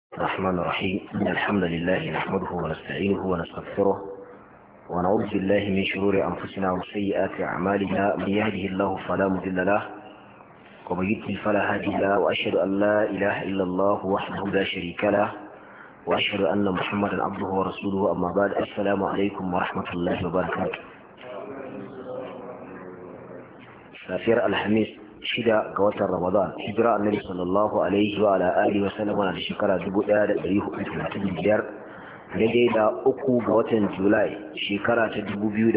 الرحمن الرحيم إن الحمد لله نحمده ونستعينه ونستغفره ونعوذ بالله من شرور أنفسنا وسيئات أعمالنا من يهده الله فلا مضل له ومن يضلل فلا هادي له وأشهد أن لا إله إلا الله وحده لا شريك له وأشهد أن محمدا عبده ورسوله أما بعد السلام عليكم ورحمة الله وبركاته. سافر الحميس shida ga watan Ramadan hijira annabi sallallahu alaihi wa ala alihi wa sallam na shekara 1435 daidai da 3 ga watan Julai shekara ta 2014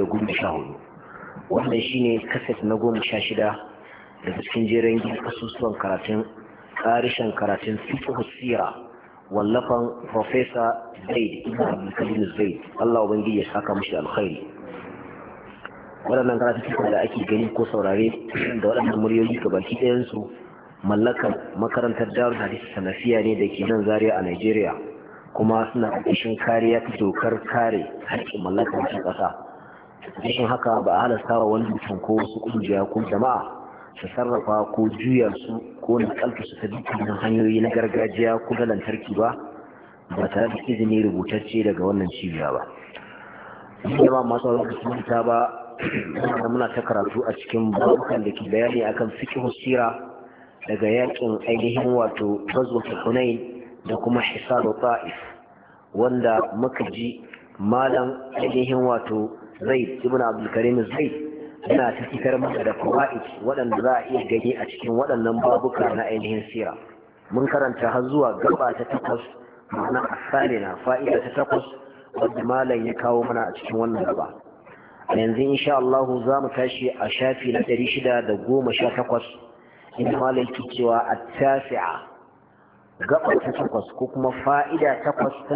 wannan shine kaset na 16 daga cikin jerin kasusuwan karatun fiqh sira wallafan Professor Zaid ibn Abdul Karim Zaid Allah ubangiji ya saka mishi alkhairi. Waɗannan karatukan da ake gani ko saurare da waɗannan muryoyi ga baki ɗayansu mallakar makarantar Darul Hadith Salafiya ne da ke nan Zaria a Nigeria, kuma suna ƙarƙashin kariya ta dokar kare haƙƙin mallakar cikin ƙasa. Ƙarƙashin haka ba a halasta wa wani mutum ko wasu ƙungiya ko jama'a su sarrafa ko juya su ko naƙalta su ta dukkanin hanyoyi na gargajiya ko na lantarki ba tare da izini rubutacce daga wannan cibiya ba. Jama'a masu lokacin ta ba muna ta karatu a cikin babukan da ke bayani akan fiqh sira daga yakin ainihin wato ghazwatul Hunain da kuma hisar Ta'if, wanda muka ji malam ainihin wato Zaid ibn Abdul Karim Zaid yana ta fitar mana da fawaid waɗanda za a iya gani a cikin waɗannan babuka na ainihin sira. Mun karanta har zuwa gaba ta 8 ma'ana asalina fa'ida ta 8 wadda malam ya kawo mana a cikin wannan gaba. yanzu insha Allah za mu tashi a shafi na 618 inda malam ke cewa at-tasi'a gaba ta 8 ko kuma fa'ida ta 8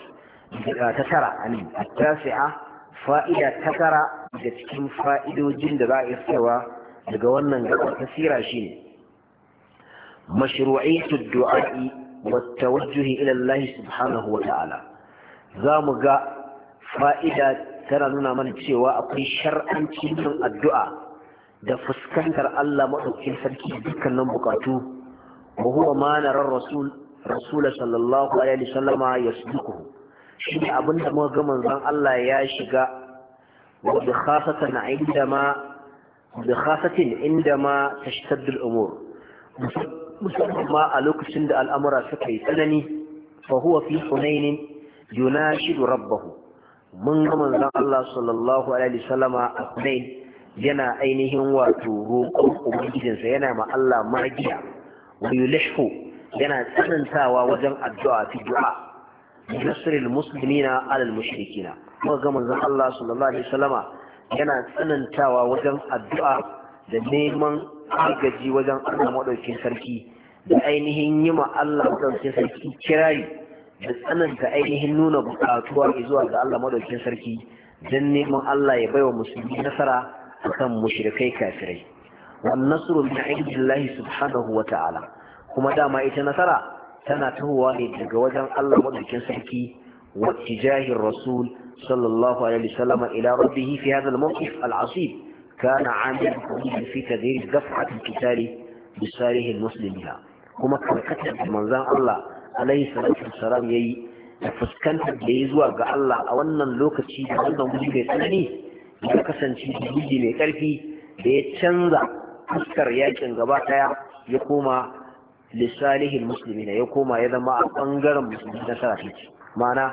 ta tara at-tasi'a fa'ida ta tara da cikin fa'idojin da za a isarwa daga wannan gaba ta sira shine mashru'iyatu ad-du'a'i wat-tawajjuh ila Allah subhanahu wa ta'ala. Za mu ga fa'ida tana nuna mana cewa akwai shar'ancin yin addu'a da fuskantar Allah maɗaukin sarki dukkanin bukatu, wa huwa ma narar rasul sallallahu alaihi wasallama yasduquhu, shi ne abinda muka ga manzon Allah ya shiga wa bi khasatin indama tashtaddu al-umur, musamman ma a lokacin da al'amura suka yi tsanani. Fa huwa fi hunain yunashidu rabbahu, mun ga manzon Allah sallallahu alaihi wasallama a Hunain yana ainihin wato roƙon ubangijinsa, yana ma Allah magiya, wa yulhu yana tsanantawa wajen addu'a fi du'a nasrul muslimina ala al-mushrikina. mun ga manzon Allah sallallahu alaihi wasallama yana tsanantawa wajen addu'a da neman agaji wajen Allah madaukakin sarki da ainihin yi ma Allah madaukakin sarki kirari da tsananta ainihin nuna bukatuwa zuwa ga Allah madaukakin sarki don neman Allah ya baiwa musulmi nasara akan mushrikai kafirai. Wan nasru min indillahi subhanahu wa ta'ala, kuma dama ita nasara tana tahowa ne daga wajen Allah madaukakin sarki wa tijahir rasul sallallahu alaihi wasallam ila rabbih fi hadha al-mawqif al-asib kana 'amil fi tadhir daf'at al-qital bi salih al-muslimina. kuma karkatar da manzon Allah alaihi salatu wassalam yayi da fuskantar da yayi zuwa ga Allah a wannan lokaci da wannan wuri mai tsanani ya kasance dalili mai karfi da ya canza fuskar yakin gaba daya ya koma lisalihin muslimina, ya koma ya zama a bangaren musulmi na sarrafa. Ma'ana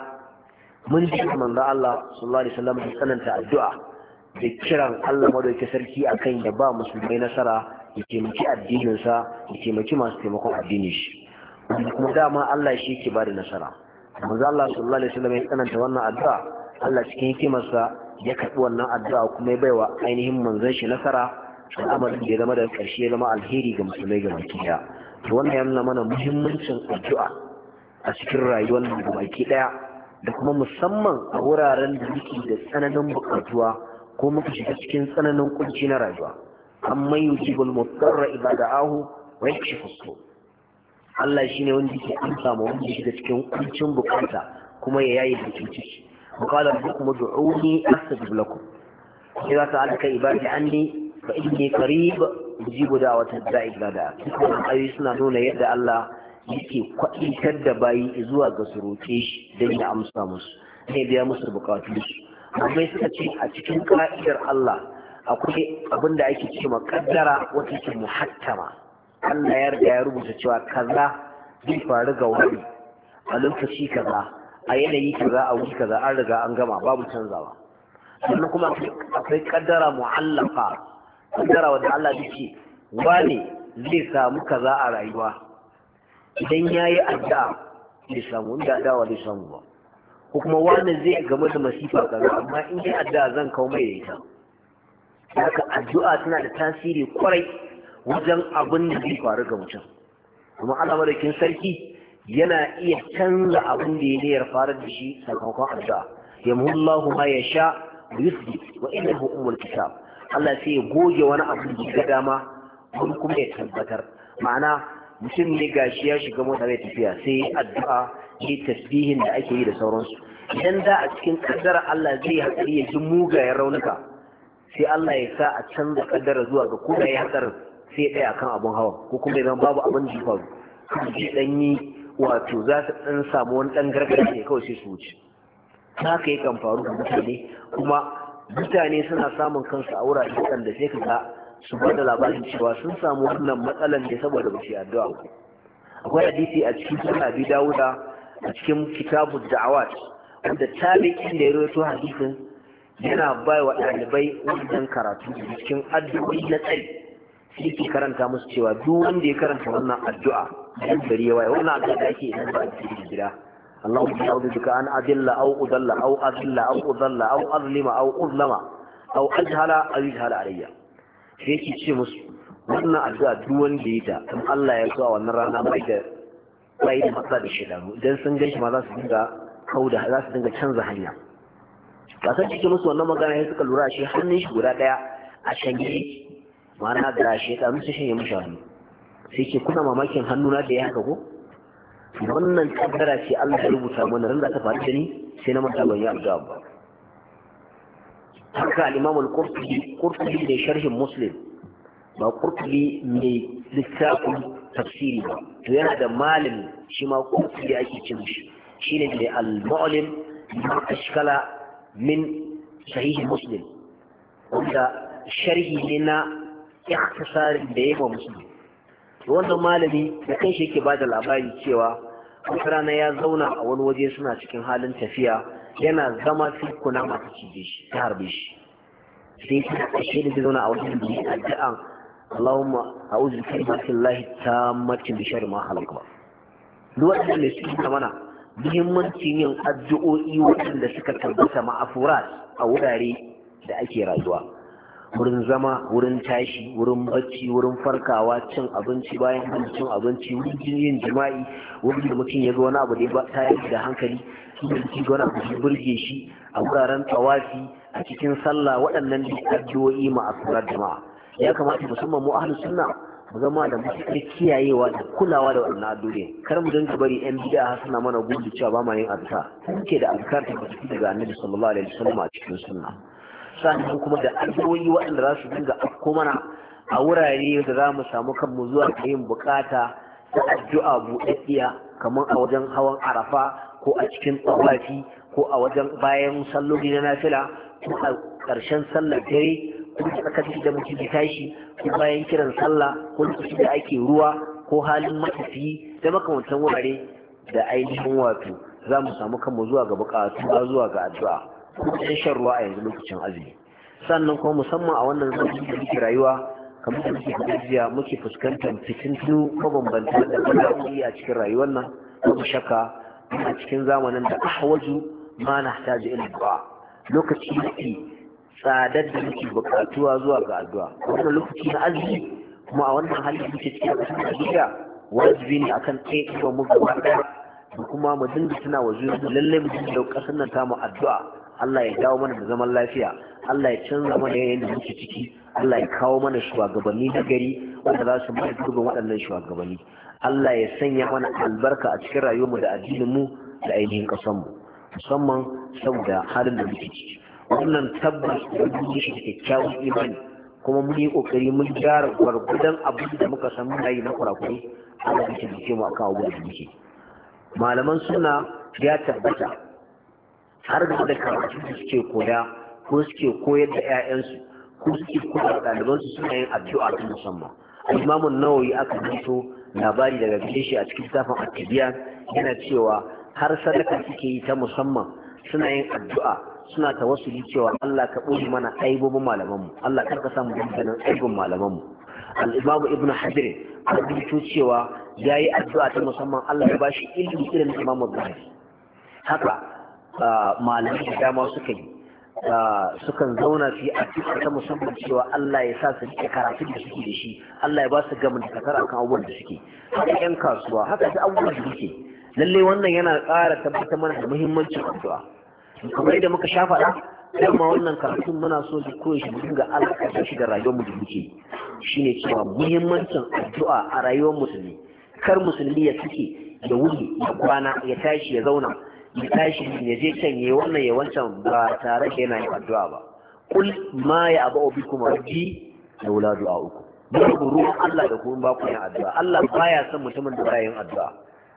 mun ji manzo Allah sallallahu alaihi wasallam ya tsananta addu'a da kiran Allah madaukakin sarki akan da ba musulmai nasara, ya taimaki addinin sa, ya taimaki masu taimakon addinin shi, wanda kuma dama Allah shi yake bada nasara. Manzo Allah sallallahu alaihi wasallam ya tsananta wannan addu'a, Allah cikin hikimarsa ya karbi wannan addu'a kuma ya baiwa ainihin manzon shi nasara, al'amarin da ya zama da ƙarshe ya zama alheri ga musulmai ga baki daya. To wannan ya nuna mana muhimmancin addu'a a cikin rayuwar mu ga baki daya, da kuma musamman a wuraren da muke da tsananin bukatuwa ko muka shiga cikin tsananin kunci na rayuwa. Amma yujibul mudarra idza da'ahu wa yakshifu as-su'. Allah shine wanda yake amsa ma wanda shiga cikin kuncin bukata kuma ya yayi da ciki. Qala rabbukum ud'uni astajib lakum. Idza ta'alaka ibadi anni fa inni qarib ujibu da'watad da'i idza da'a. Wannan ayoyi suna nuna yadda Allah yake kwaɗitar da bayi zuwa ga su roƙe shi don ya amsa musu ne biya musu bukatu su. Amma suka ce a cikin ka'idar Allah akwai abin da ake ce ma kaddara wata ke muhattama. Allah ya riga ya rubuta cewa kaza zai faru ga wani a lokaci kaza a yanayi kaza a wuri kaza an riga an gama babu canzawa. Sannan kuma akwai kaddara mu'allaka, kaddara wanda Allah ya ce wane zai samu kaza a rayuwa idan ya yi addu'a bai samu, inda addu'a bai samu ba, ko kuma wani zai game da masifa kaza amma in yi addu'a zan kawo mai ita. Haka addu'a tana da tasiri kwarai wajen abin da zai faru ga mutum, kuma Allah madaukin sarki yana iya canza abin da ya niyyar farar da shi sakamakon addu'a. Yamhullahu ma yasha wa yuthbit wa innahu ummul kitab. Allah sai ya goge wani abu da ga dama wani kuma ya tabbatar. Ma'ana mutum ne gashi ya shiga mota zai tafiya sai addu'a ne tasbihin da ake yi da sauransu. Idan da a cikin kaddara Allah zai hatsari ya ji mugayen raunuka, sai Allah ya sa a canza kaddara zuwa ga kuma ya hatsarin sai ya tsaya kan abun hawa, ko kuma idan babu abin da ya faru kuma ji dan yi wato za su dan samu wani dan gargaɗi ne kawai sai su wuce. Haka yakan faru da mutane, kuma mutane suna samun kansu a wurare da sai ka ga su ba da labarin cewa sun samu wannan matsalan ne saboda ba su yi addu'a ba. Akwai hadisi a cikin sunan Abi Dawuda a cikin kitabu da'awat wanda tabi'in da ya rawaito hadisin yana bai wa ɗalibai wannan karatu cikin addu'o'i na tsari, sai ke karanta musu cewa duk wanda ya karanta wannan addu'a dan gari ya waye, wannan addu'a da ake idan ba a cikin gida Allahumma a'udhu bika an adilla aw udalla aw adilla aw udalla aw azlima aw uzlama aw ajhala aw yajhala alayya. Sai yake ce musu wannan addu'a duk wanda ya ta in Allah ya so a wannan rana bai da matsala da shedanu, idan sun gan shi ma za su dinga canza hanya. Kasan cikin musu wannan magana ya suka lura shi hannun shi guda daya a shanye, ma'ana da shedanu su shanye mishi hannu. Sai ke kuna mamakin hannuna da ya haka ko? Wannan kaddara ce Allah ya rubuta mana ran da ta faru da ni sai na manta ban yi addu'a ba. Haka al-Imam al-Qurtubi da sharhin Muslim, ba Qurtubi mai littafin tafsiri ba, to yana da malami shi ma Qurtubi ake cin shi, shine da al-Mu'lim bi ashkala min sahih Muslim, wanda sharhi ne na ikhtisarin da yayi wa Muslim. Wannan malami da kanshi yake bada labari cewa wata rana ya zauna a wani waje suna cikin halin tafiya, yana zama sai kuna masu cije shi ta harbe shi, sai ta kashe da zauna a wajen da ya addu'an Allahumma a'udhu bi kalimatillahi tammati min sharri ma khalaqa. Duk wanda ne suke mana muhimmancin yin addu'o'i waɗanda suka tabbata ma'afurat a wurare da ake rayuwa, wurin zama, wurin tashi, wurin bacci, wurin farkawa, cin abinci bayan cin abinci, wurin yin jima'i, wurin da mutum ya ga wani abu da ya tayar da hankali, da mutum ga wani abu da burge shi, a wuraren tawafi, a cikin sallah, waɗannan addu'o'i ma'asurar jama'a. Ya kamata musamman mu ahlus sunna mu zama da matuƙar kiyayewa da kulawa da wannan addu'o'i. Kar mu dinga bari yan bid'a suna mana gudu cewa ba ma yin azkar. Muke da azkar ta daga Annabi sallallahu alaihi wasallam a cikin sunna. Sannan kuma da addu'o'i waɗanda za su dinga afko mana a wurare da za mu samu kanmu zuwa ga yin bukata ta addu'a buɗaɗɗiya, kamar a wajen hawan Arafa ko a cikin tsawafi ko a wajen bayan salloli na nafila ko a ƙarshen sallar dare ko tsakanin da mutum ya tashi ko bayan kiran sallah ko lokacin da ake ruwa ko halin matafiyi da makamantan wurare da ainihin wato za mu samu kanmu zuwa ga bukatu zuwa ga addu'a ko shan ruwa a yanzu lokacin azumi. Sannan kuma musamman a wannan zamani da muke rayuwa, kamar da muke gajiya muke fuskantar fitintunu mabambanta da bala'o'i a cikin rayuwar nan, babu shakka a cikin zamanin da ahwaju ma nahtaji ila du'a, lokaci yake tsadar da muke bukatuwa zuwa ga addu'a. Wannan lokaci na azumi kuma a wannan hali da muke cikin ƙasar Najeriya, wajibi ne akan tsaye mu gaba ɗaya da kuma mu dinga tuna wa zuwa lallai mu dinga ƙasar nan ta mu addu'a. Allah ya dawo mana da zaman lafiya, Allah ya canza mana yanayin da muke ciki, Allah ya kawo mana shugabanni na gari wanda za su mai gurbin waɗannan shugabanni. Allah ya sanya mana albarka a cikin rayuwarmu da addininmu da ainihin ƙasarmu, musamman saboda halin da muke ciki. Wannan tabbas da duk shi da kyakkyawan imani kuma mun yi kokari mun gyara gwargwadon abin da muka san muna yi na kurakuri Allah ya tabbake mu akan abubuwan da muke. Malaman suna ya tabbata har da karatu da suke koya ko suke koyar da 'ya'yansu ko suke koyar da ɗalibansu suna yin addu'a ta musamman. Imam an-Nawawi aka rubuto labari daga gare shi a cikin littafin at-Tibyan yana cewa har sadaka suke yi ta musamman suna yin addu'a suna tawassuli cewa Allah ka ɓoye mana aibobin malamanmu, Allah kar ka samu dukkanin aibin malamanmu. Al-Imam Ibn Hajar a rubuto cewa yayi addu'a ta musamman Allah ya bashi ilimi irin Imam Bukhari. Haka malamai da dama suka yi sukan zauna su yi addu'a ta musamman cewa Allah ya sa su rike karatun da suke da shi, Allah ya ba su gamin da kakar akan abubuwan da suke. Haka 'yan kasuwa, haka ta abubuwan da suke. Lallai wannan yana ƙara tabbatar mana da muhimmancin addu'a. Kamar yadda muka sha faɗa, dama wannan karatun muna so da koyi shi dinga alaƙa shi da rayuwar mu da muke. Shine cewa muhimmancin addu'a a rayuwar musulmi. Kar musulmi ya suke ya wuni ya kwana ya tashi ya zauna ya tashi ya je can ya wannan ya wancan ba tare da yana yin addu'a ba. Kul ma ya abu bikum rabbi laula du'a'ukum. Babu ruwan Allah da kuma ba ku yin addu'a. Allah baya son mutumin da baya yin addu'a.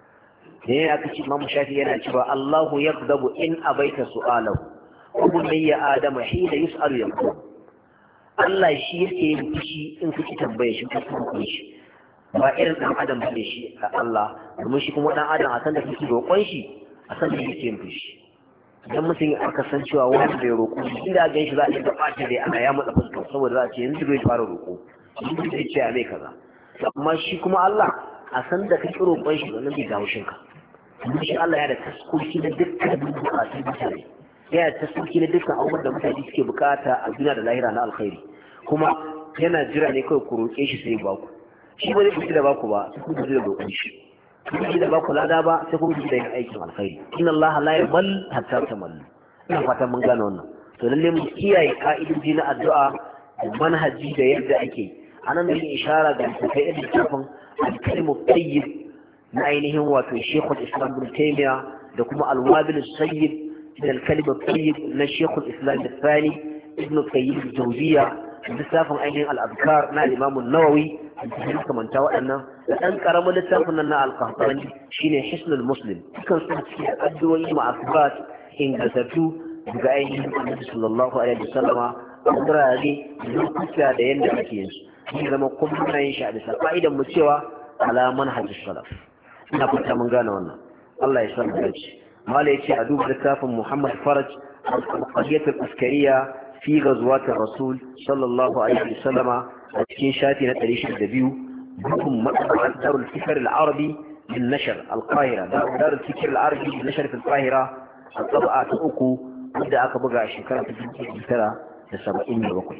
Ne aka ce Imam Shafi yana cewa Allahu yaghdabu in abaita su'alahu wa bunayya adama hina yus'alu yaqul. Allah shi yake yin fushi in kuki tambaye shi kuma shi. Ba irin dan adam bane shi a Allah, domin shi kuma dan adam a san da kike roƙon shi a san da yake yin fushi. Idan mutum aka san cewa wani bai roƙo inda gan shi za a yi da ɓata dai ana ya matsa fuska saboda za a ce yanzu bai fara roƙo yanzu zai ce a mai kaza. Amma shi kuma Allah a san da kake roƙon shi wannan bai dawo shinka. Domin shi Allah ya da taskoki na dukkan bukatun mutane, ya da taskoki na dukkan abubuwan da mutane suke bukata a duniya da lahira na alkhairi, kuma yana jira ne kawai ku roƙe shi sai ba ku. Shi ba zai fi da baku ba sai kuma da roƙon shi, kuma da baku lada ba sai kuma da yin aikin alkhairi. Inna Allah la yaqbal hatta tamallu. Ina fatan mun gane wannan. To lalle mu kiyaye ka'idoji na addu'a da manhaji da yadda ake. Anan da ishara ga kai da littafin al-kalimu tayyib na ainihin wato Sheikhul Islam Ibn Taymiyyah da kuma al-Wabil Sayyid da al-kalimu tayyib na Sheikhul Islam Al-Thani Ibn Qayyim al-Jawziyya da littafin ainihin al-Adhkar na Imam an-Nawawi da kamanta waɗannan da ɗan ƙaramin littafin nan na al-Qahtani shine Hisnul Muslim. Dukan su cikin addu'o'i ma'asubat ingantattu daga ainihin Annabi sallallahu alaihi wasallama a wurare da lokuta da yanda ake yin su. Zai zama kullum na yin shi a bisa fa'idan mu cewa ala manhajus salaf. Ina fata mun gane wannan. Allah ya san mu dace. Mala yace a duba littafin Muhammad Faraj al-Qadiyat al-Askariya fi ghazwat ar-Rasul sallallahu alaihi wasallama a cikin shafi na 102 bukum matsalar darul fikr al-arabi bin nashr al-Qahira darul fikr al-arabi bin nashr fi al-Qahira a tsaba ta uku da aka buga a shekara ta 1977.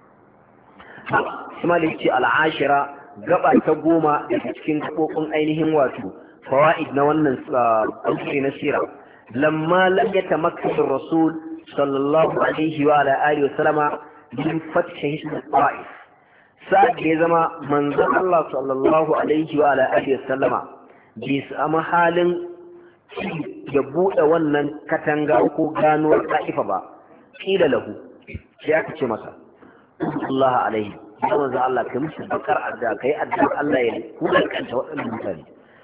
Kuma da yake al-ashira gaba ta 10 daga cikin gabobin ainihin wato fawaid na wannan bangare na sira lamma lam yatamakkan ar-rasul sallallahu alaihi wa ala alihi wa sallama min fath hisn al-ta'if sa'ad da ya zama manzon Allah sallallahu alaihi wa ala alihi wa sallama bai samu halin ya buɗe wannan katanga ko ganuwar ta'ifa ba kila lahu sai aka ce masa Allah alaihi ya manzon Allah kai musu bakar adda kai adda Allah ya kudanta waɗannan mutane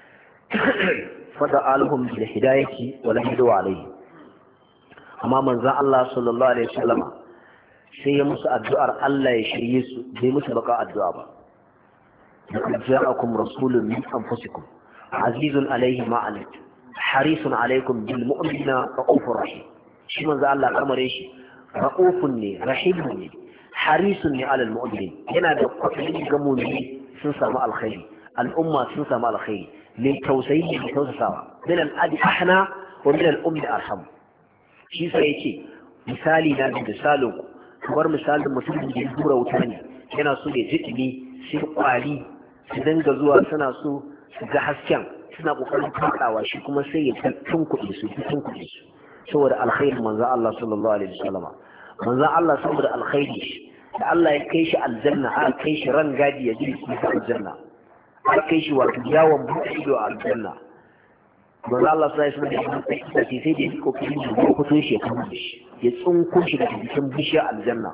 fada alhum bil hidayati wa lam yadu alaihi amma manzon Allah sallallahu alaihi wa sallama sai ya musu addu'ar Allah ya shirye su bai musu baka addu'a ba. Laqad ja'akum rasulun min anfusikum azizun alayhi ma anittum harisun alaykum bil mu'minina ra'ufur rahim. Shi manzo Allah kamare shi ra'ufun ne rahimun ne harisun ne alal mu'minin, yana da kwaɗayi ga mu'mini sun samu alkhairi, al'umma sun samu alkhairi, mai tausayi ne tausasawa min al-abi ahna wa min al-ummi arham. Shi sai yake misali na da misalin kamar misalin mutumin da ya dura wuta ne yana so ya ji ɗumi sai kwari su dinga zuwa suna so su ga hasken suna kokarin fadawa shi kuma sai ya tunkuɗe su saboda alkhairin manzon Allah sallallahu alaihi wasallam. Manzon Allah saboda alkhairi da Allah ya kai shi aljanna aka kai shi ran gadi ya ji shi aljanna aka kai shi wato yawon buɗe ido a aljanna. Manzon Allah sallallahu alaihi wasallam sai da kokarin ya fito shi ya tsunko shi daga cikin bishiyar aljanna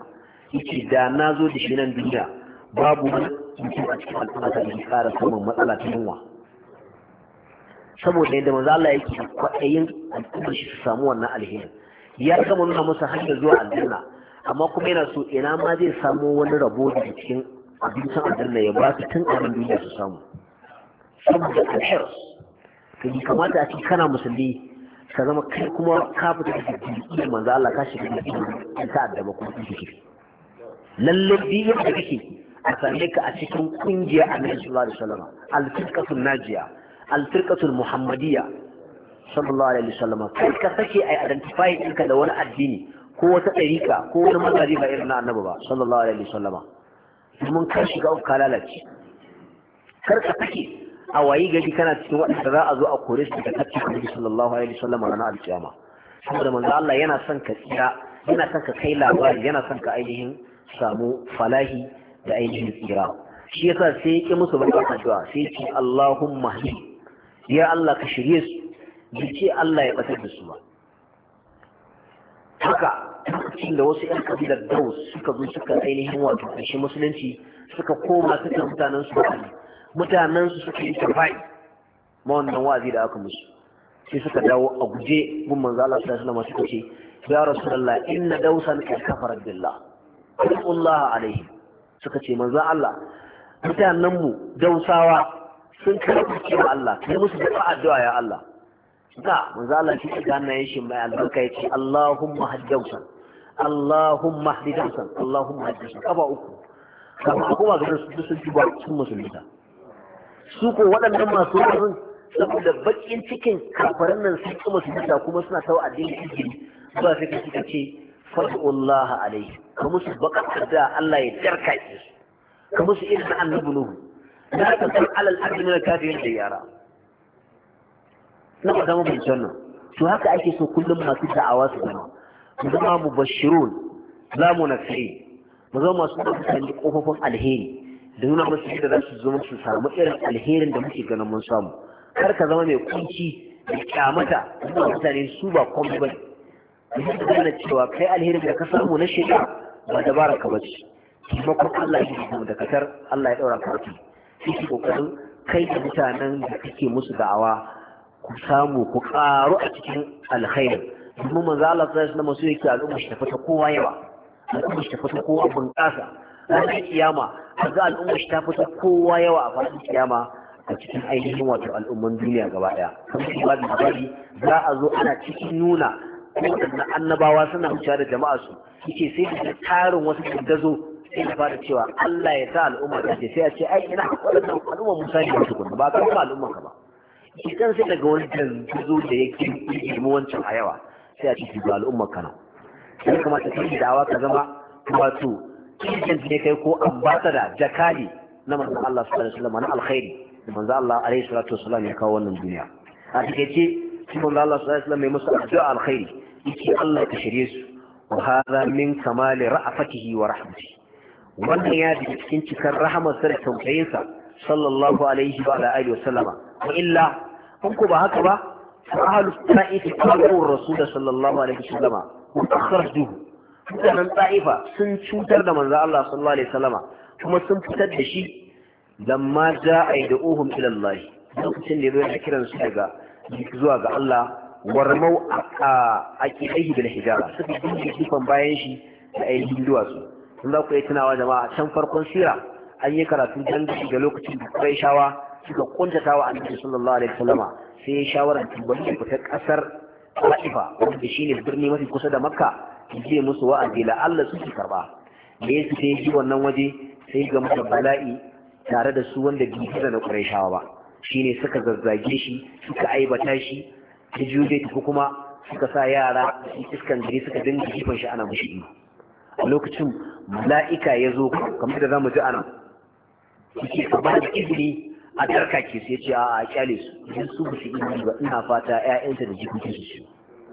yace da na zo da shi nan duniya babu wani mutum a cikin al'umma da ya ƙara samun matsala ta yunwa saboda yadda manzo Allah yake kwaɗayin al'umma shi su samu wannan alheri ya gama nuna musu hanyar zuwa aljanna amma kuma yana so ina ma zai samu wani rabo da cikin abincin aljanna ya ba su tun a nan duniya su samu saboda alhirs to bi kamata a ce kana musulmi ka zama kai kuma ka fita da jirgin manzo Allah ka shiga da ido ka addaba kuma kike lalle biyar da kake a same ka a cikin kungiyar Annabi sallallahu alaihi wasallam al-firqatul najiya al-firqatul muhammadiyya sallallahu alaihi wasallam kai ka sake ai identify ɗinka da wani addini ko wata ɗariƙa ko wani mazhabi ba irin na Annabi ba sallallahu alaihi wasallam domin ka shiga ka lalace kar ka sake a wayi gari kana cikin waɗanda za a zo a kore su daga kacce Annabi sallallahu alaihi wasallam ranar alkiyama saboda manzo Allah yana son ka tsira yana son ka kai labari yana son ka ainihin samu falahi da ainihin tsira shi yasa sai ya ki musu barka addu'a sai ya ce Allahumma hdi ya Allah ka shirye su bai ce Allah ya batar da su ba haka lokacin da wasu 'yan kabilar Daus suka zo suka ainihin wato kashi musulunci suka koma suka mutanen su suka yi tafai ma wannan wa'azi da aka musu sai suka dawo a guje gun manzo Allah sallallahu alaihi wasallam suka ce ya rasulullah inna dausan qad kafara billah Allah alaihi suka ce manzo Allah mutanen mu dausawa sun karɓi wa Allah kai musu da addu'a ya Allah da manzo Allah shi ga nan shi mai albarka yace Allahumma haddausan Allahumma haddausan Allahumma haddausan kaba uku kama kuma ga su sun tuba sun musulunta su ko waɗannan masu wurin saboda bakin cikin kafaran nan sun kuma musulunta kuma suna tawa addinin izini ba sai suka ce fad'ullaha alaihi ka musu bakar da Allah ya jarka ki ka musu irin annabi nuhu la tasal alal ardi min kafirin da yara na ba zama bin janna to haka ake so kullum masu da'awa su zama mu zama mubashirun za mu nafi mu zama masu da kofofin alheri da nuna musu yadda za su zama su samu irin alherin da muke ganin mun samu kar ka zama mai kunci da kyamata da mutane su ba komai ba ne da gane cewa kai alherin da ka samu na shekara ba dabara ka bace taimakon Allah ya yi da kasar Allah ya daura ka kai shi kokarin kai da mutanen da kake musu da'awa ku samu ku karu a cikin alkhairi domin manzo Allah sallallahu alaihi wasallam yake al'umma shi tafi ta kowa yawa al'umma shi tafi ta kowa bunƙasa ranar kiyama ga al'umma shi tafi ta kowa yawa a faɗin kiyama a cikin ainihin wato al'umman duniya gaba daya kamar ibadi za a zo ana cikin nuna waɗannan annabawa suna wucewa da jama'a su yake sai da tarin wasu dandazo sai da fara cewa Allah ya sa al'umma ta ce sai a ce ai ina waɗannan al'umma Musa ne su kuma ba ka ba al'umman ka ba shi kan sai daga wani dandazo da yake girma wancan a yawa sai a ce ga al'umman ka nan sai kamata kai dawa ka zama wato agent ne kai ko ambassador jakadi na manzon Allah sallallahu alaihi wasallam na alkhairi da manzon Allah alaihi salatu wasallam ya kawo wannan duniya a takeice shi manzon Allah sallallahu alaihi wasallam mai musu addu'a alkhairi yake Allah ka shirye su wa hadha min kamali ra'afatihi wa rahmatihi wannan ya da cikin cikar rahamar sa da tausayinsa sallallahu alaihi wa alihi wasallama wa illa kun ko ba haka ba fa ahlus ta'ifi qalu rasul sallallahu alaihi wasallama wa akhrajuhu mutanen ta'ifa sun cutar da manzo Allah sallallahu alaihi wasallama kuma sun fitar da shi lamma ja'a yad'uhum ila Allah lokacin da ya kiran su daga zuwa ga Allah warmau a kiɗaihi bil hijara suka dinga kifan bayan shi da ainihin duwatsu sun za ku yi tunawa jama'a can farkon sira an yi karatu dan da lokacin da Qurayshawa suka kuntata wa Annabi sallallahu alaihi wasallama sai ya shawara bari ya fita kasar Ta'ifa wanda shine birni mafi kusa da Makka je musu wa'azi la Allah su ki karba da yake sai ji wannan waje sai ga mata bala'i tare da su wanda bai da Qurayshawa ba shine suka zazzage shi suka aibata shi da jude tafi kuma suka sa yara iskan gari suka dinga jifan shi ana mushi a lokacin mala'ika ya zo kamar da zamu ji anan yake ka ba da izini a tarka ke su yace a kyale su idan su ba su yi ba ina fata ƴaƴanta da jikokin su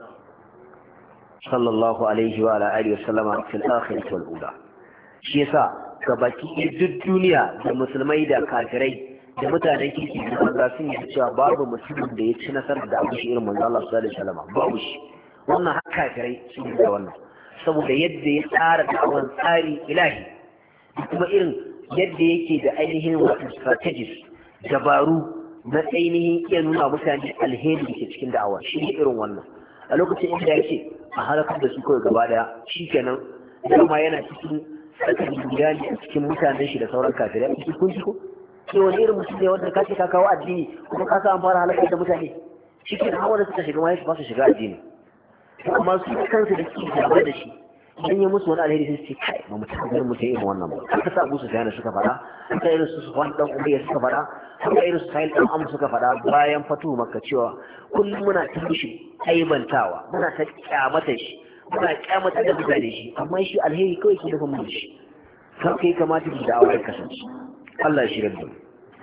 sallallahu alaihi wa ala alihi wa sallama fil akhirati wal ula shi yasa gabaki duk duniya da musulmai da kafirai da mutanen kirki da manzo sun yi cewa babu mutumin da ya ci nasarar da abu shi irin manzo Allah sallallahu alaihi wasallam babu shi wannan har kafirai sun yi da wannan saboda yadda ya tsara da'awan tsari ilahi da kuma irin yadda yake da ainihin wasu strategies dabaru na ainihin iya nuna mutane alheri da ke cikin da'awa shi ne irin wannan a lokacin inda ya ce a halakar da su kawai gaba daya shi kenan dama yana cikin tsakar duniya ne a cikin mutanen shi da sauran kafirai a cikin kunci ko sai wani irin mutum ne wanda ka ce ka kawo addini kuma ka sa an fara halakar da mutane shi ke da hawa da suka shiga ma ba su shiga addini amma su kansu da suke gaba da shi idan ya musu wani alheri sai su ce kai ba mutum ganin mutum irin wannan ba haka sa Abu Sufyan suka faɗa haka irin su Sufyan dan Umayya suka faɗa haka irin su Sa'id dan Amr suka faɗa bayan fatu Makka cewa kullum muna ta mishi aibantawa muna ta kyamata shi muna kyamata da mutane shi amma shi alheri kawai ke dafa mun shi kan kai kamata da da'awa ya kasance Allah ya shirya da mu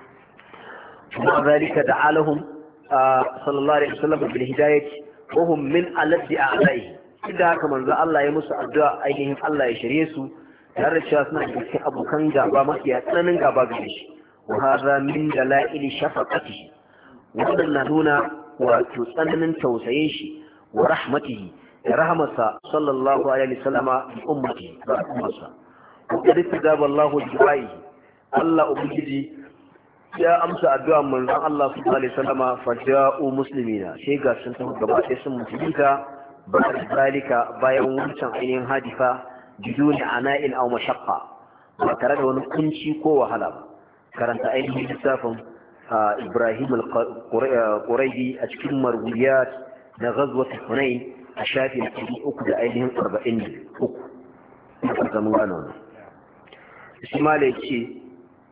wa zalika da'alahum sallallahu alaihi wasallam bil hidayah wa hum min alladhi a'laihi da haka manzo Allah ya musu addu'a ainihin Allah ya shirye su tare da cewa suna cikin abokan gaba mafiya tsananin gaba gare shi wa hadha min dalail shafaqatihi wannan na nuna wato tsananin tausayin shi wa rahmatihi da rahmatsa sallallahu alaihi wasallama bi ummati da ummarsa wa qad istijaba Allahu du'ai Allah ubangiji ya amsa addu'a manzon Allah sallallahu alaihi wasallama faja'u muslimina sai ga sun tafi gaba ɗaya sun musulunta بعد ذلك bayan wancan ainihin hadifa biduni ana'in aw mashaqqa ba tare da wani kunci ko wahala karanta ainihin littafin Ibrahim al-Quraydi a cikin marwiyat na ghazwat Hunain a shafi 300 da ainihin 43 aka mun gano Ismail yace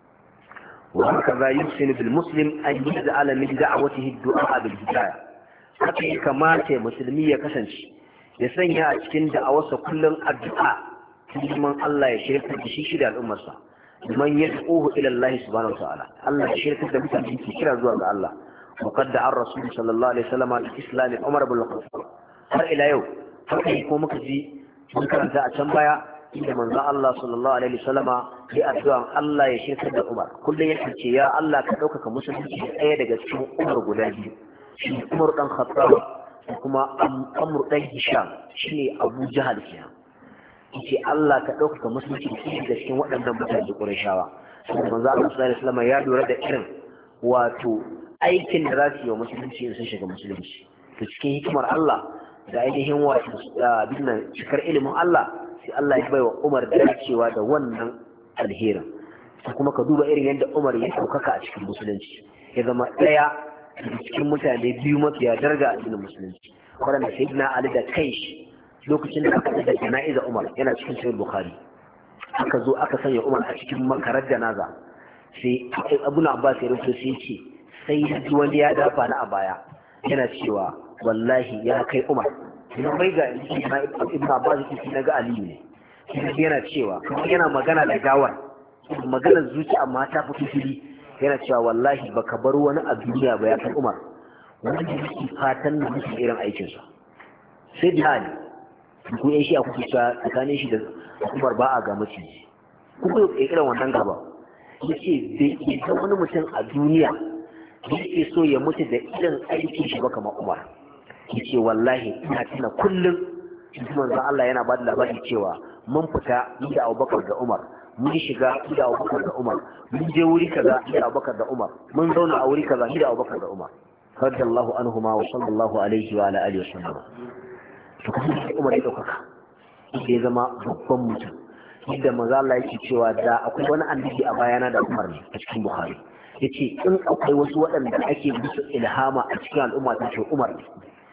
wa hakaza yusin bil muslim an yaj'ala min da'watihi ad-du'a bil hidayah haka ya kamata musulmi ya kasance ya sanya a cikin da'awarsa kullum addu'a neman Allah ya shirka da shi da al'ummarsa man yad'uhu ila Allah subhanahu wa ta'ala Allah ya shirka da mutane ke kira zuwa ga Allah wa qad da'a ar-rasul sallallahu alaihi wasallam al-islam Umar bin Khattab har ila yau haka ko muka ji mun karanta a can baya inda manzo Allah sallallahu alaihi wasallam ya addu'a Allah ya shirka da Umar kullum yake ce ya Allah ka dauka musulunci ɗaya daga cikin Umar guda biyu shi Umar dan Khattab da kuma Amr dan Hisham shine Abu Jahal kenan yace Allah ka dauka musulunci da cikin waɗannan mutane Qurayshawa sai manzo Allah sallallahu alaihi wasallam ya lura da irin wato aikin da za su yi wa musulunci in sun shiga musulunci to cikin hikimar Allah da ainihin wato binnan cikar ilimin Allah sai Allah ya baiwa Umar dacewa da wannan alherin kuma ka duba irin yadda Umar ya daukaka a cikin musulunci ya zama daya cikin mutane biyu mafiya darga a cikin musulunci waɗanda sai na Ali da kai shi lokacin da aka da jana'iza Umar yana cikin sahih Bukhari aka zo aka sanya Umar a cikin makarar janaza sai Abu Abbas ya rubuta sai ce sai ji wani ya dafa na a baya yana cewa wallahi ya kai Umar idan bai ga Ibn Abbas yake na ga Ali ne yana cewa yana magana da gawar maganar zuci amma ta fito fili yana cewa wallahi baka bar wani a duniya ba ya kai Umar wanda yake fatan da musu irin aikinsa sai da hali ku yan shi a kuka cewa tsakanin shi da Umar ba a ga maciji kuka yi irin wannan gaba yace bai ga wani mutum a duniya da yake so ya mutu da irin aikin shi ba kamar Umar yace wallahi ina tuna kullum manzo Allah yana ba da labari cewa mun fita ni da Abubakar da Umar mun shiga da Abubakar da Umar mun je wuri kaza da Abubakar da Umar mun zauna a wuri kaza da Abubakar da Umar radiyallahu anhuma wa sallallahu alaihi wa ala alihi wa sallam to kuma Umar ya daukaka ya zama babban mutum yadda manzo Allah yake cewa da akwai wani annabi a bayana da Umar ne a cikin Bukhari yace in akwai wasu waɗanda ake musu ilhama a cikin al'umma ta ce Umar ne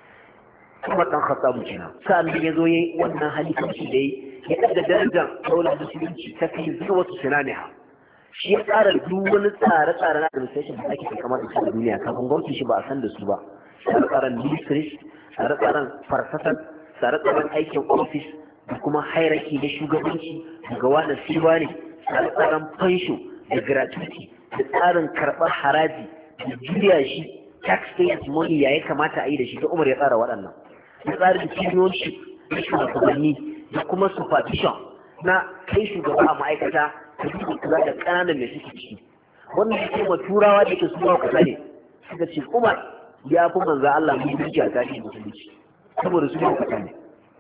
Umar dan Khattab kenan sai ya zo yayi wannan halifanci da ya daga darajar daular musulunci ta fi zuwa wasu sinaniha shi ya tsara duk wani tsare-tsare na administration da ake kamar da su a duniya kafin gwamnati shi ba a san da su ba tsare-tsaren ministries tsare-tsaren farfasar tsare-tsaren aikin ofis da kuma hairaki na shugabanci daga wani siwa ne tsare-tsaren fansho da gratuity da tsarin karɓar haraji da juya shi taxpayers money ya kamata a yi da shi da Umar ya tsara waɗannan da tsarin cibiyoyi na shugabanni da kuma supervision na kai shugaba a ma'aikata ta duka kula da ƙananan mai suke ciki wannan yake ma turawa da ke su ba kusa ne suka ce Umar ya fi manzo Allah musulunci a tarihin musulunci saboda su ba kusa ne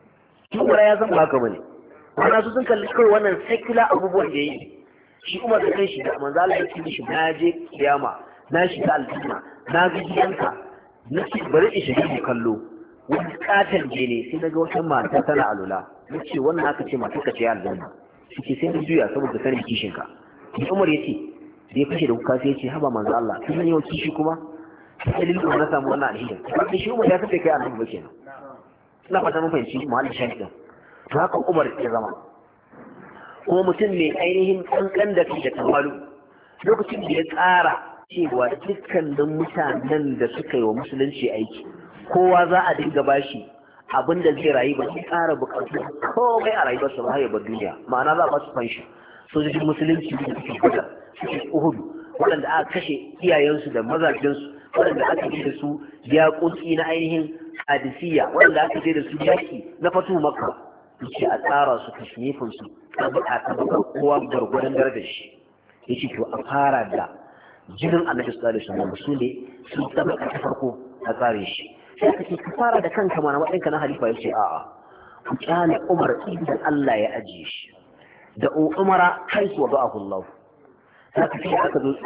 Umar ya zama haka bane wannan su sun kalli kawai wannan secular abubuwan da yake shi Umar da kanshi da manzo Allah ya ce shi na je kiyama na shiga aljanna na ga gidanka na ce bari in shiga kallo wani katon je ne sai daga wata mata tana alula na ce wannan aka ce mata ka ce aljanna shi ke sai da juya saboda sanin kishinka ni Umar ya ce da ya fashe da kuka sai ya ce haba manzo Allah kin yi wa kishi kuma sai dalilin na samu wannan alheri sai shi Umar ya kace kai annabi ba kenan ina fata mun fahimci muhallin shahidin to haka Umar ya zama kuma mutum mai ainihin kankan da kai da tamalu lokacin da ya tsara cewa dukkanin mutanen da suka yi wa musulunci aiki kowa za a dinga bashi abin da zai rayu ba sai ƙara bukatu komai a rayuwarsa ba har ya bar duniya ma'ana za a ba su fanshi sojojin musulunci da suke guda suke uhudu waɗanda aka kashe iyayensu da mazajensu waɗanda aka je da su yaƙoƙi na ainihin hadisiya waɗanda aka je da su yaƙi na fatu makka yace a tsara su kashnifin su a buƙata kowa gwargwadon darajar shi yace to a fara da jinin annabi sallallahu alaihi wasallam su ne su tabbata ta farko a tsare shi sai kace ka fara da kanka mana wadanka na halifa yace a'a ku kyale Umar idan Allah ya ajiye shi da Umara kai su wada'ahu Allah sai kace aka zo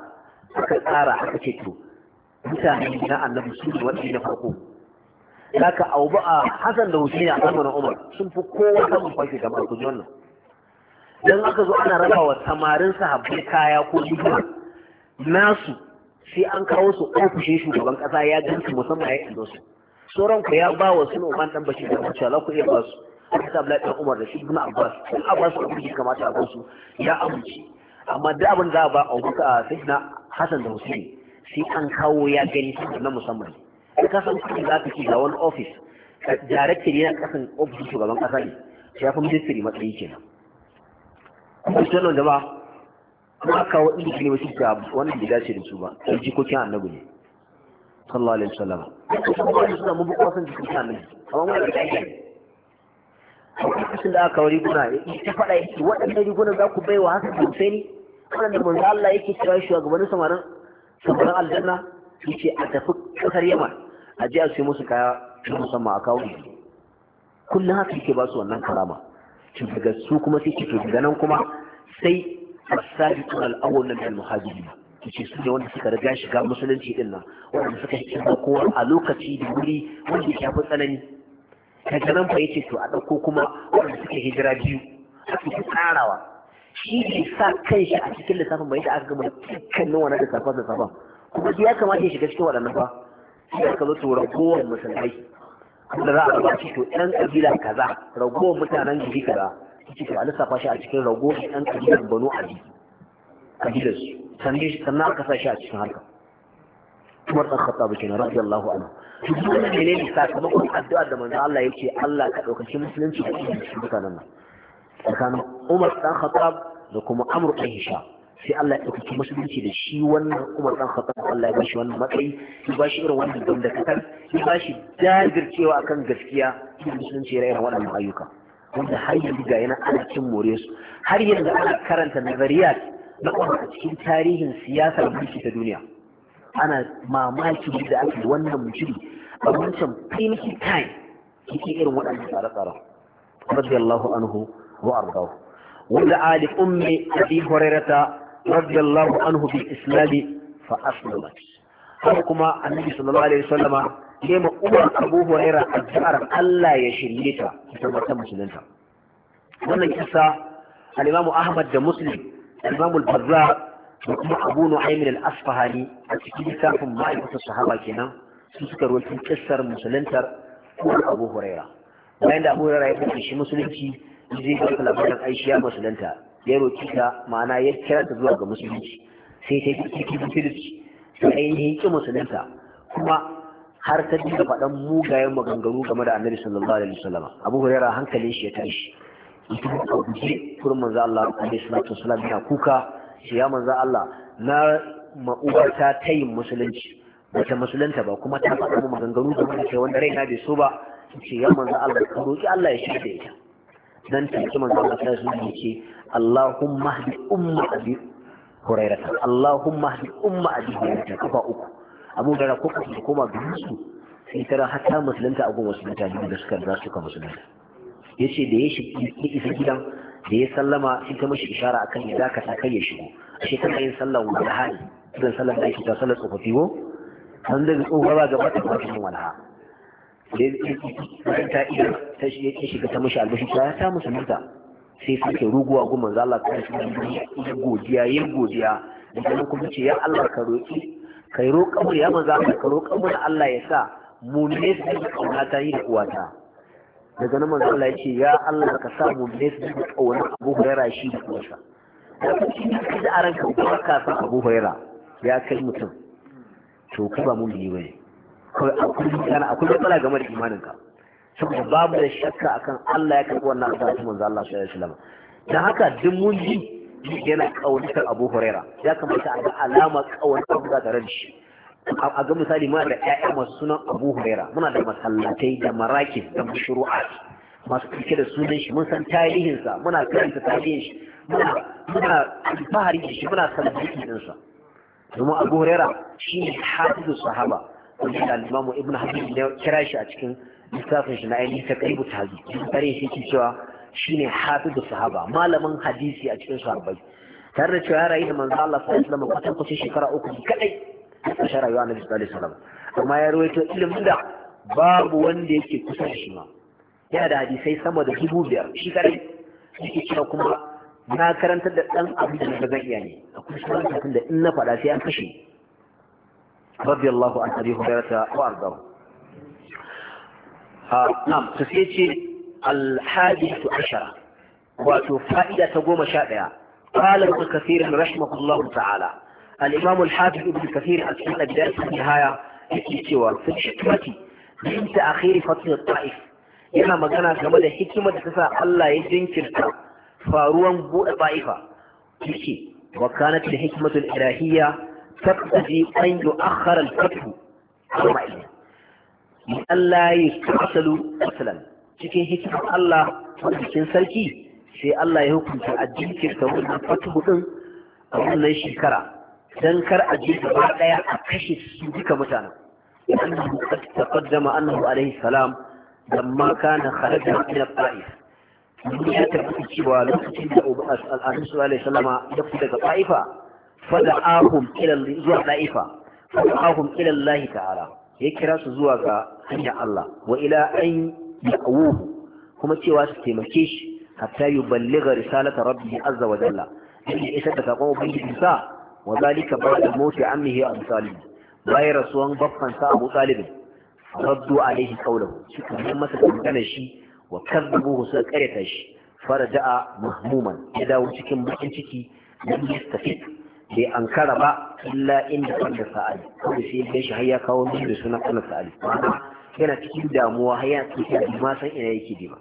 aka ce to mutane na annabi su ne wanda na farko haka Abu Hassan da Husaini a zamanin Umar sun fi kowa samun fashi da ku ji wannan dan aka zo ana rabawa samarin sahabbai kaya ko jigila nasu sai an kawo su ofishin shugaban kasa ya gansu musamman ya indo su sauran ku ya ba wa sunu ban dan bashi da mace Allah ku iya ba su aka Abdullahi dan Umar da shi ibn Abbas sun Abbas ku ji kamata a ba su ya amince amma da abin da ba a buka sayyidina Hassan da Husaini sai an kawo ya gani su na musamman ka san kuma za ka ci ga wani office director yana kasan ofishin shugaban kasa ne sai ya fi ministry matsayi kenan kuma shi da ba kuma kawo inda ne wasu ga wannan bai dace da su ba sai jikokin annabi ne sallallahu alaihi wasallam kuma suna mu buƙo san jikokin annabi amma mun da yake lokacin da aka wari guna ta faɗa yake waɗannan rigunan za ku bai wa haka sosai ne waɗanda manzo Allah yake kira shugabannin samarin aljanna yace a tafi ƙasar Yaman a je a sai musu kaya na musamman a kawo kullum haka yake ba su wannan karama to daga su kuma sai ke to daga nan kuma sai السابقون الأول من المهاجرين yace su ne wanda suka riga shiga musulunci din nan wanda suka shiga kowa a lokaci da wuri wanda ya fi tsanani daga nan fa yace to a dauko kuma wanda suka hijira biyu a cikin tsarawa shi ne sa kanshi a cikin lissafin bai da aka gama dukkanin wannan da safan kuma ya kamata ya shiga cikin waɗannan fa sai aka zo to ragowar musulmai da za a ba shi to ɗan kabila kaza ragowar mutanen gari kaza yake to a lissafa shi a cikin ragowar ɗan kabilar Banu Ali kabilar su sannan aka sa shi a cikin harka Umar dan Khattab kenan radiyallahu anhu to duk wannan ne sakamakon addu'ar da manzo Allah yake Allah ka dauki musulunci da cikin mutanen nan tsakanin Umar dan Khattab da kuma Amr dan Hisham sai Allah ya dauki musulunci da shi wannan Umar dan Khattab Allah ya bashi wannan matsayi ya bashi irin wannan dangantakar ya bashi jajircewa akan gaskiya da musulunci ya irin waɗannan ayyuka wanda har yanzu ga yana ana cin more su har yanzu ana karanta nazariyat na a cikin tarihin siyasar mulki ta duniya ana mamaki da ake wannan mutumi a wancan primitive time yake irin waɗannan tsare-tsare radiyallahu anhu wa ardahu wanda ali ummi abi hurairata radiyallahu anhu bil islam fa aslamat har kuma annabi sallallahu alaihi wasallama ya ma umar abu huraira addu'ar Allah ya shirye ta ita wata musulunta wannan kisa al-imamu ahmad da muslim الإمام البزار وكما أبو نعيم الأصفهاني التكيد كافم معرفة الصحابة كنا سكر والتكسر مسلنتر أبو هريرة وعند أبو هريرة يقول شيء مسلنتي يجي يقول لك أي شيء مسلنتر يرو كيكا معنا يذكر تزوج مسلنتي سيتكيد مسلنتي فأيه كمسلنتر كما har ta dinga faɗan mugayen maganganu game da Annabi sallallahu alaihi wasallam Abu Hurairah hankalin shi ya tashi ita a guje kurin manzo Allah alaihi salatu wasallam yana kuka shi ya manzo Allah na ma'ubarta ta yin musulunci bata musulunta ba kuma ta faɗa mu maganganu game da kai wanda raina bai so ba shi ya manzo Allah ka roki Allah ya shirya ita dan ta ce manzo Allah sai su ce Allahumma hdi umma abi Hurairah Allahumma hdi umma abi Hurairah kafa uku Abu Hurairah ko kuma ga su sai tara hatta musulunta a gun wasu mutane da suka musulunta yace da ya isa gidan da ya sallama sai ta mishi ishara akan ya dakata kai ya shigo ashe tana yin sallar walaha idan sallar da ake ta sallar tsofaffi ko an da tsofa ba gaba ta cikin walaha da ta iya ta shiga ta mishi albashi ta musulunta sai suke ruguwa gun manzo Allah ta shi godiya yin godiya da kuma kuma ce ya Allah ka roki kai roƙa mu ya manzo Allah ka roƙa mu Allah ya sa mu ne su kauna ta yi da uwata daga nan manzo Allah ya ce ya Allah ka sa mu ne su kauna Abu Hurairah shi da uwarsa da kuma da aranka ba ka san Abu Hurairah ya kai mutum to ka ba mu ne bane akwai matsala game da imaninka saboda babu da shakka akan Allah ya karɓi wannan addu'a ta manzo Allah sallallahu alaihi wasallam dan haka duk mun ji yana kaunar Abu Huraira ya kamata a ga alama kaunar Abu da tare da shi a ga misali muna da ƴaƴa masu sunan Abu Huraira muna da masallatai da marakis da mashru'at masu cike da sunan shi mun san tarihin sa muna karanta tarihin shi muna fahari da shi muna sallatin din sa domin Abu Huraira shine hafizu sahaba wanda al-Imam Ibn Hajar ya kira shi a cikin lissafin shi na ainihin ta karibu ta hazi tare shi ke cewa shine hafizu sahaba malamin hadisi a cikin sahabbai tare da cewa ya rayu da manzo Allah sallallahu alaihi wasallam kwatan kwatan shekara 3 kadai a shara rayuwa Annabi sallallahu alaihi wasallam amma ya rawaito ilimin da babu wanda yake kusa da shi ma yana da hadisai sama da 5,000 shi kadai yake cewa kuma na karantar da dan abin da na zan iya ne akwai sunan da in na faɗa sai an kashe radiyallahu an abi hurairah wa ardahu نعم تسيتي الحادث عشرة وفائدة تقوم شائعة قال ابن كثير رحمه الله تعالى الإمام الحافظ ابن كثير أثناء بداية النهاية سوى في الحكمة من تأخير فتح الطائف yana magana game da hikimar da ta sa Allah ya jinkirta faruwan buɗe ta'ifa yake wa kanat al hikmatu al ilahiyya taqtadi an yu'akhkhara al fath arba'in Allah ya tasalu asalan cikin hikimar Allah cikin sarki sai Allah ya hukunta a jinkirta wannan fatuhu din a wannan shekara dan kar a ji gaba daya a kashe su duka mutanen annahu qad taqaddama annahu alayhi salam lamma kana kharaja min al-ta'if ya tabbata cewa lokacin da al-annabi sallallahu alaihi wasallama ya fita daga ta'ifa fada'ahum ila zuwa ta'ifa fada'ahum ila Allah ta'ala ya kira su zuwa ga hanyar Allah wa ila an ya'uhu kuma cewa su taimake shi hatta yuballigha risalata rabbihi azza wa jalla yake isar da sakon ubangiji sa wa zalika ba'da mawti ammihi Abu Talib bayan rasuwan babban sa Abu Talib raddu alaihi qawluhu suka yi masa dangana shi wa kadzabuhu suka karyata shi faraja'a mahmuman ya dawo cikin bakin ciki da yastafid bai ankara ba illa inda kan da sa'ali kawai sai ya shi har ya kawo mishi da sunan kan sa'ali yana cikin damuwa har yana cikin ma san ina yake diba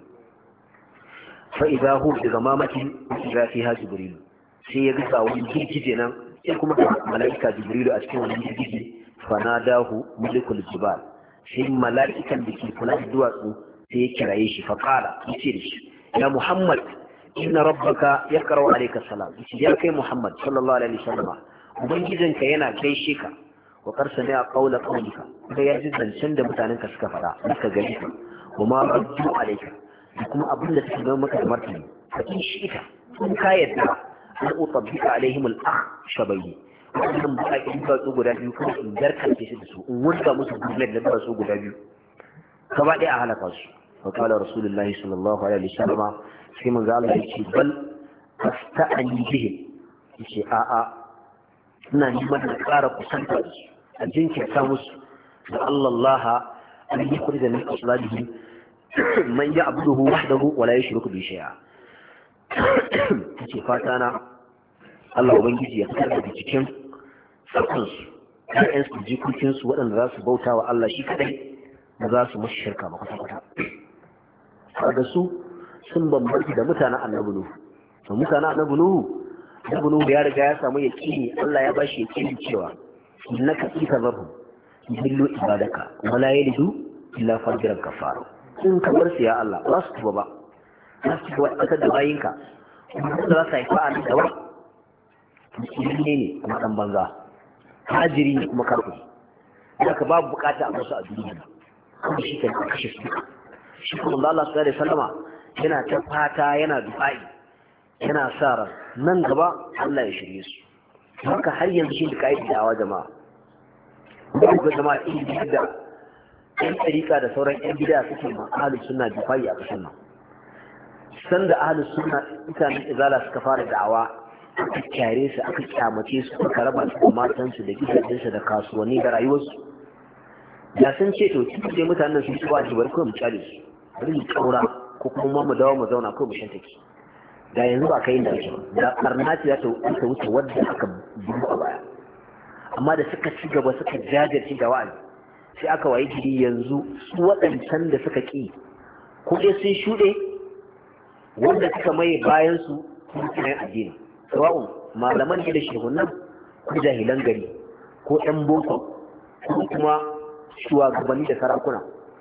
fa idza hu daga mamakin idza fiha jibril sai ya ga wani girgije nan sai kuma malaika jibril a cikin wani girgije fa nadahu malikul jibal sai mala'ikan da ke kula da duwatsu sai ya kiraye shi fa qala yace da shi ya muhammad inna rabbaka yaqra'u alayka salam ya kai muhammad sallallahu alaihi wasallam ubangijinka yana gaishe ka wa qarsani a qawla qawlika kai ya ji zancen da mutanenka suka fada suka gani ka kuma raddu alayka da kuma abin da suka ga maka da martani fa in shi ita kun ka yadda an utabbika alaihim al-akh shabayyi wannan baƙin duwatsu guda biyu kuma in garkace shi da su in wurga musu gurlet da duwatsu guda biyu gaba ɗaya a halaka su wa qala rasulullahi sallallahu alaihi wasallam sai manzo Allah ya ce bal asta'ani bihi yace a a ina neman da ƙara kusanta da su a jinkirta musu da Allah an yi kuri da min asladihi man ya'buduhu wahdahu wa la yushriku bi shay'a yace fata na Allah ubangiji ya fitar da cikin kansu ƴaƴansu jikokinsu waɗanda za su bauta wa Allah shi kadai ba za su mashi shirka ba kwata-kwata kaga su sun bambanci da mutanen annabi Nuhu to mutanen annabi Nuhu ya riga ya samu yaqini Allah ya bashi yaqini cewa innaka ikazarhum billu ibadaka wala yalidu illa fajiran kafara in ka bar su ya Allah ba su tuba ba za su tuba da bayinka kuma za su haifa a nan gaba ne kuma dan banza hajiri ne kuma kafiri haka babu bukata a musu a duniya kuma shi kan kashe su shi kuma Allah sallallahu alaihi wasallama yana ta fata yana du'a'i yana sa ran nan gaba Allah ya shirye su haka har yanzu shi da kai da'awa jama'a ko jama'a in da ɗan ɗarika da sauran ƴan bid'a suke ma ahlus sunna du'a'i a kasan nan sanda ahlus sunna mutanen izala suka fara da'awa aka kyare su aka kyamace su aka raba su da matansu da gidajensu da kasuwanni da rayuwarsu da sun ce to cikin dai mutanen sun ci ba shi bari kawai mu kyale su bari mu kaura ko kuma mu dawo mu zauna kawai mu shantake da yanzu ba kai da ake ba da karna ce za ta wuce wadda aka bugu a baya amma da suka ci gaba suka jajirce da wa'azi sai aka wayi gidi yanzu su waɗancan da suka ƙi ko dai sun shuɗe wanda suka maye bayan su kuma yin addini sawa'un malaman da shehunan ko jahilan gari ko ɗan boko ko kuma shugabanni da sarakuna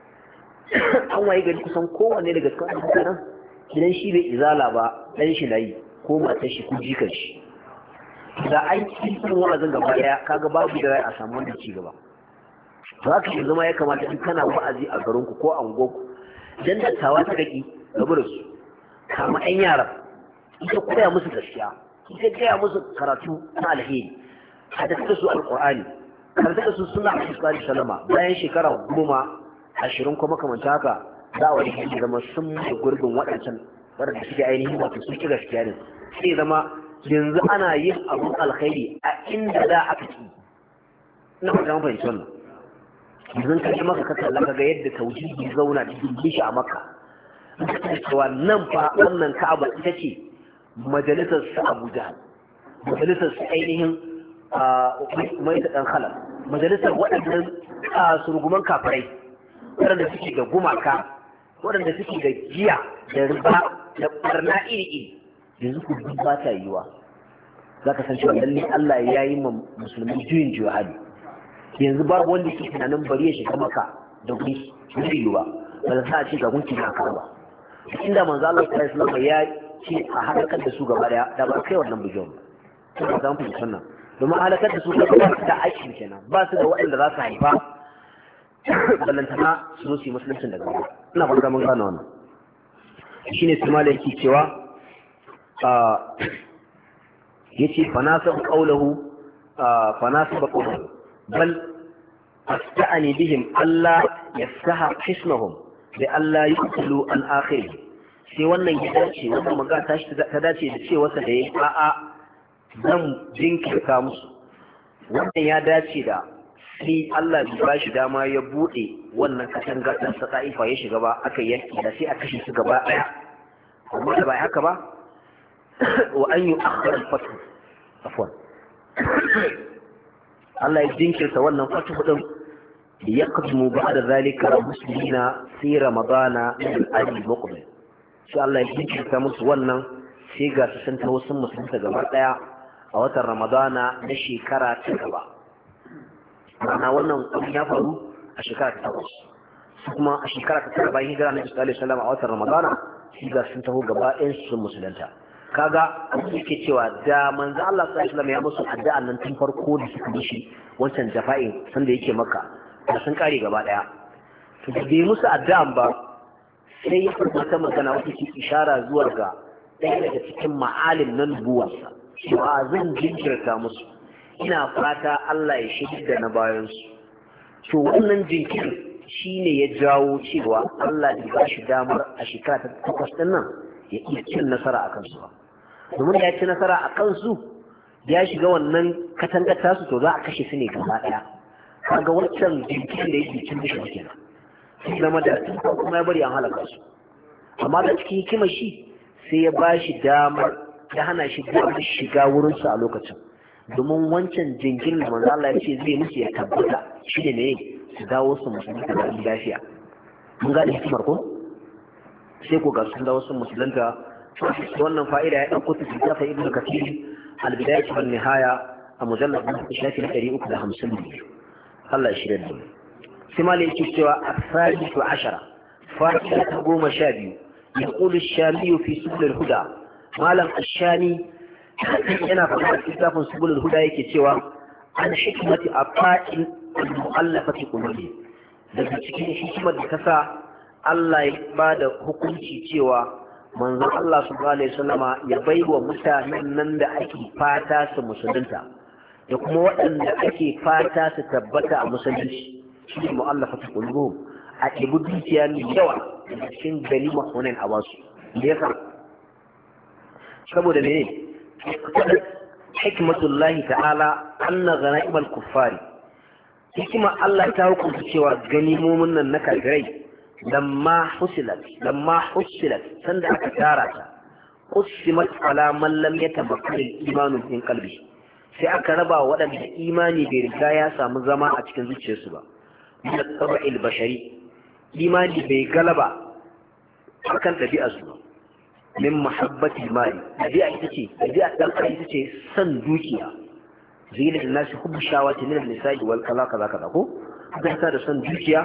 an waye gari kusan kowanne daga cikin mutanen idan shi bai izala ba ɗan shi nayi ko matar shi ko jikan shi da an cikin wa'azin gaba ɗaya kaga babu da rai a samu wanda ci gaba za ka yi zama ya kamata in kana wa'azi a garinku ko a unguwarku idan dattawa ta gaƙi gabu da su kama ɗan yaran ita koya musu gaskiya ita gaya musu karatu na alheri a da su alƙur'ani karanta da su suna a cikin salama bayan shekara 10-20 kuma kamar haka za a wani zama sun da gurbin waɗancan waɗanda suke ainihin wato sun ci gaskiya ne sai zama yanzu ana yin abun alkhairi a inda za a fi ina fata mafi wannan yanzu ka ji maka ka kalla ka ga yadda tauhidi zauna da jirgin shi a maka cewa nan fa wannan ka'aba ita ce majalisar su Abuja majalisar su ainihin mai ta ɗan halal majalisar waɗannan surguman kafirai waɗanda suke da gumaka waɗanda suke da giya da riba da ɓarna iri-iri yanzu ku duk ba ta yiwa za ka san cewa lalle Allah ya yi ma musulmi juyin jihadi yanzu babu wanda ke tunanin bari ya shiga maka da gunki zai yiwa ba za a ce ga gunki na ba inda manzo Allah sallallahu alaihi ya ce a halakar da su gaba daya da ba kai wannan bujon ba sai ka fahimci wannan domin halakar da su gaba da aiki kenan ba su da waɗanda za su haifa ballantana su zo su yi musuluncin daga gaba ina fara mun gane wannan shine su malai yake cewa yace fanasab qawluhu fanasab qawluhu bal asta'ani bihim alla yafsaha hisnahum da Allah yuqulu an akhir sai wannan ya dace wannan magana ta dace da cewa sa da yayi a'a zan jinkirta musu wannan ya dace da sai Allah bai ba shi dama ya bude wannan katanga ta Taifa ya shiga ba aka yanki da sai a kashe su gaba daya amma da bai haka ba wa an yu'akhkhar al-fathu afwan Allah ya jinkirta wannan fathu din yaqdimu ba'da zalika muslimina fi ramadana min al-muqbil sai Allah ya jinkirta musu wannan sai ga su sun taho sun musulunta gaba daya a watan ramadana na shekara ta gaba ma'ana wannan abu ya faru a shekara ta takwas su kuma a shekara ta tara bayan hijira na Isa alaihi salam a watan ramadana sai ga sun taho gaba ɗayan su sun musulunta kaga yake cewa da manzo Allah sallallahu alaihi wasallam ya musu addu'an nan tun farko da suka yi shi wancan jafa'in sanda yake maka da sun kare gaba daya to da bai musu addu'an ba sai ya furta magana wata ke ishara zuwa ga ɗaya daga cikin ma'alim na nubuwarsa cewa zan jinkirta musu ina fata Allah ya shirya da na bayan su to wannan jinkir shine ya jawo cewa Allah ya ba shi damar a shekara ta takwas din nan ya iya cin nasara a kansu ba domin ya ci nasara a kansu ya shiga wannan katangar tasu to za a kashe su ne gaba daya kaga wancan jinkirin da yake cin dashi kenan sai zama da tun kuma ya bari an halaka su amma da cikin hikimar shi sai ya ba shi damar ya hana shi damar shiga wurin su a lokacin domin wancan jinkirin da manzo Allah ya ce zai musu ya tabbata shi ne su dawo su musulunta da lafiya mun ga hikimar ko sai ko ga sun dawo sun musulunta wannan fa'ida ya ɗauko ta littafin ibnu kathir al-bidayah wa nihaya a mujallad na shafi 352 Allah ya shirya da mu sai malai yake cewa as-sadisu ashara fa'ida ta 12 yaqulu ash-shami fi subul al-huda malam ash-shami yana faɗa littafin subul al-huda yake cewa an hikmati afa'il al-mu'allafati qulubi daga cikin hikimar da ta sa Allah ya ba da hukunci cewa manzon Allah sallallahu alaihi wasallama ya baiwa mutanen nan da ake fata su musulunta da kuma waɗanda ake fata su tabbata a musulunci shi ne mu'allafatu qulubuhum a ɗibi dukiya mai yawa da cikin ganima Hunain a basu da yasa saboda ne hikmatullahi ta'ala anna ghanaim kuffari hikima Allah ta hukunta cewa ganimomin nan na kafirai lamma husilat sanda aka tara ta qusimat ala man lam yatabakkal al-iman min qalbi sai aka raba waɗanda imani bai riga ya samu zama a cikin zuciyarsu ba min at-tab'il bashari imani bai galaba akan ɗabi'arsu ba min mahabbati mali ɗabi'a ita ce san dukiya zai da nasu hubbu shawati min al-nisa'i wal kaza ko haka da san dukiya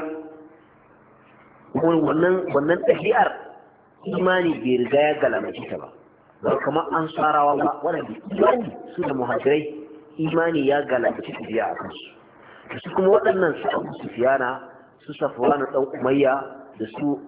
wannan ɗabi'ar imani bai riga ya galamaci ta ba ba kamar an sarawa ba waɗanda imani su da muhajirai imani ya galamaci ɗabi'a a kansu da su kuma waɗannan su abu sufiyana su safwana ɗan umayya da su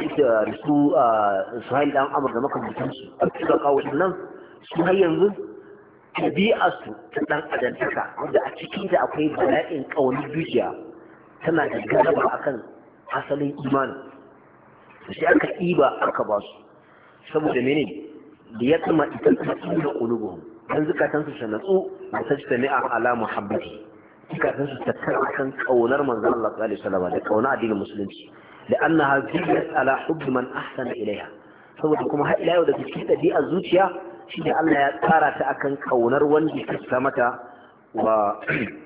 suhail ɗan amur da makamantansu a cikin kawo nan su har yanzu ɗabi'arsu ta ɗan adantaka wanda a cikinta akwai bala'in ƙaunar dukiya tana da galaba akan asalin imanin sai aka ɗiba aka ba su saboda mene da ya tsama ita ta da ƙulubuhum dan zukatansu su natsu da ta ci sami'a ala muhabbati zukatansu ta kan akan ƙaunar manzon Allah sallallahu alaihi wasallam da ƙaunar addinin musulunci da annaha ziyat ala hubbi man ahsana ilaiha saboda kuma har ila yau da cikin ɗabi'ar zuciya shi da Allah ya tsara ta akan ƙaunar wanda ya kasa mata wa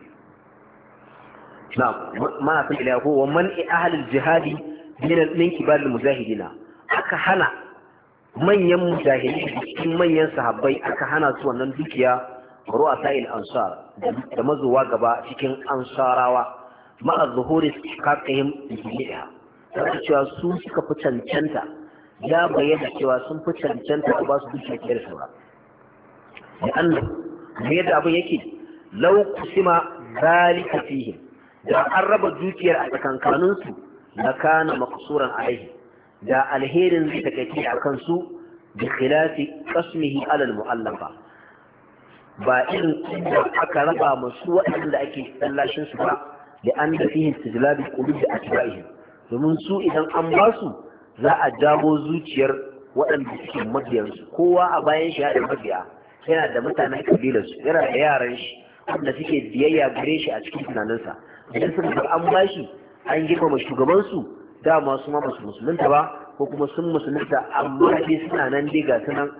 نعم ما في إله هو ومن أهل الجهاد من كبار المجاهدين aka hana manyan mujahidi cikin manyan sahabbai aka hana su wannan dukiya ru'asa'il ansar da mazuwa gaba cikin ansarawa ma'a zuhuri kakahim biha sai cewa su suka fi cancanta ya bayyana cewa sun fi cancanta ba su dukiya kiyar su ba da annabi yadda abin yake law kusima zalika fihim da an raba dukiyar a tsakankaninsu da kana maqsuran alaihi da alherin zai takaice a kansu bi khilafi qasmihi ala almu'allafa ba irin da aka raba musu waɗanda ake tsallashin su ba da an da fihi istijlab qulub atba'ihim domin su idan an ba su za a jago zuciyar waɗanda suke mabiyansu kowa a bayan shi ya da mabiya yana da mutanen kabilarsu yana da yaran shi wanda suke biyayya gare shi a cikin tunaninsa idan suka ga an bashi an girmama shugabansu dama su ma basu musulunta ba ko kuma sun musulunta amma dai suna nan dai ga sunan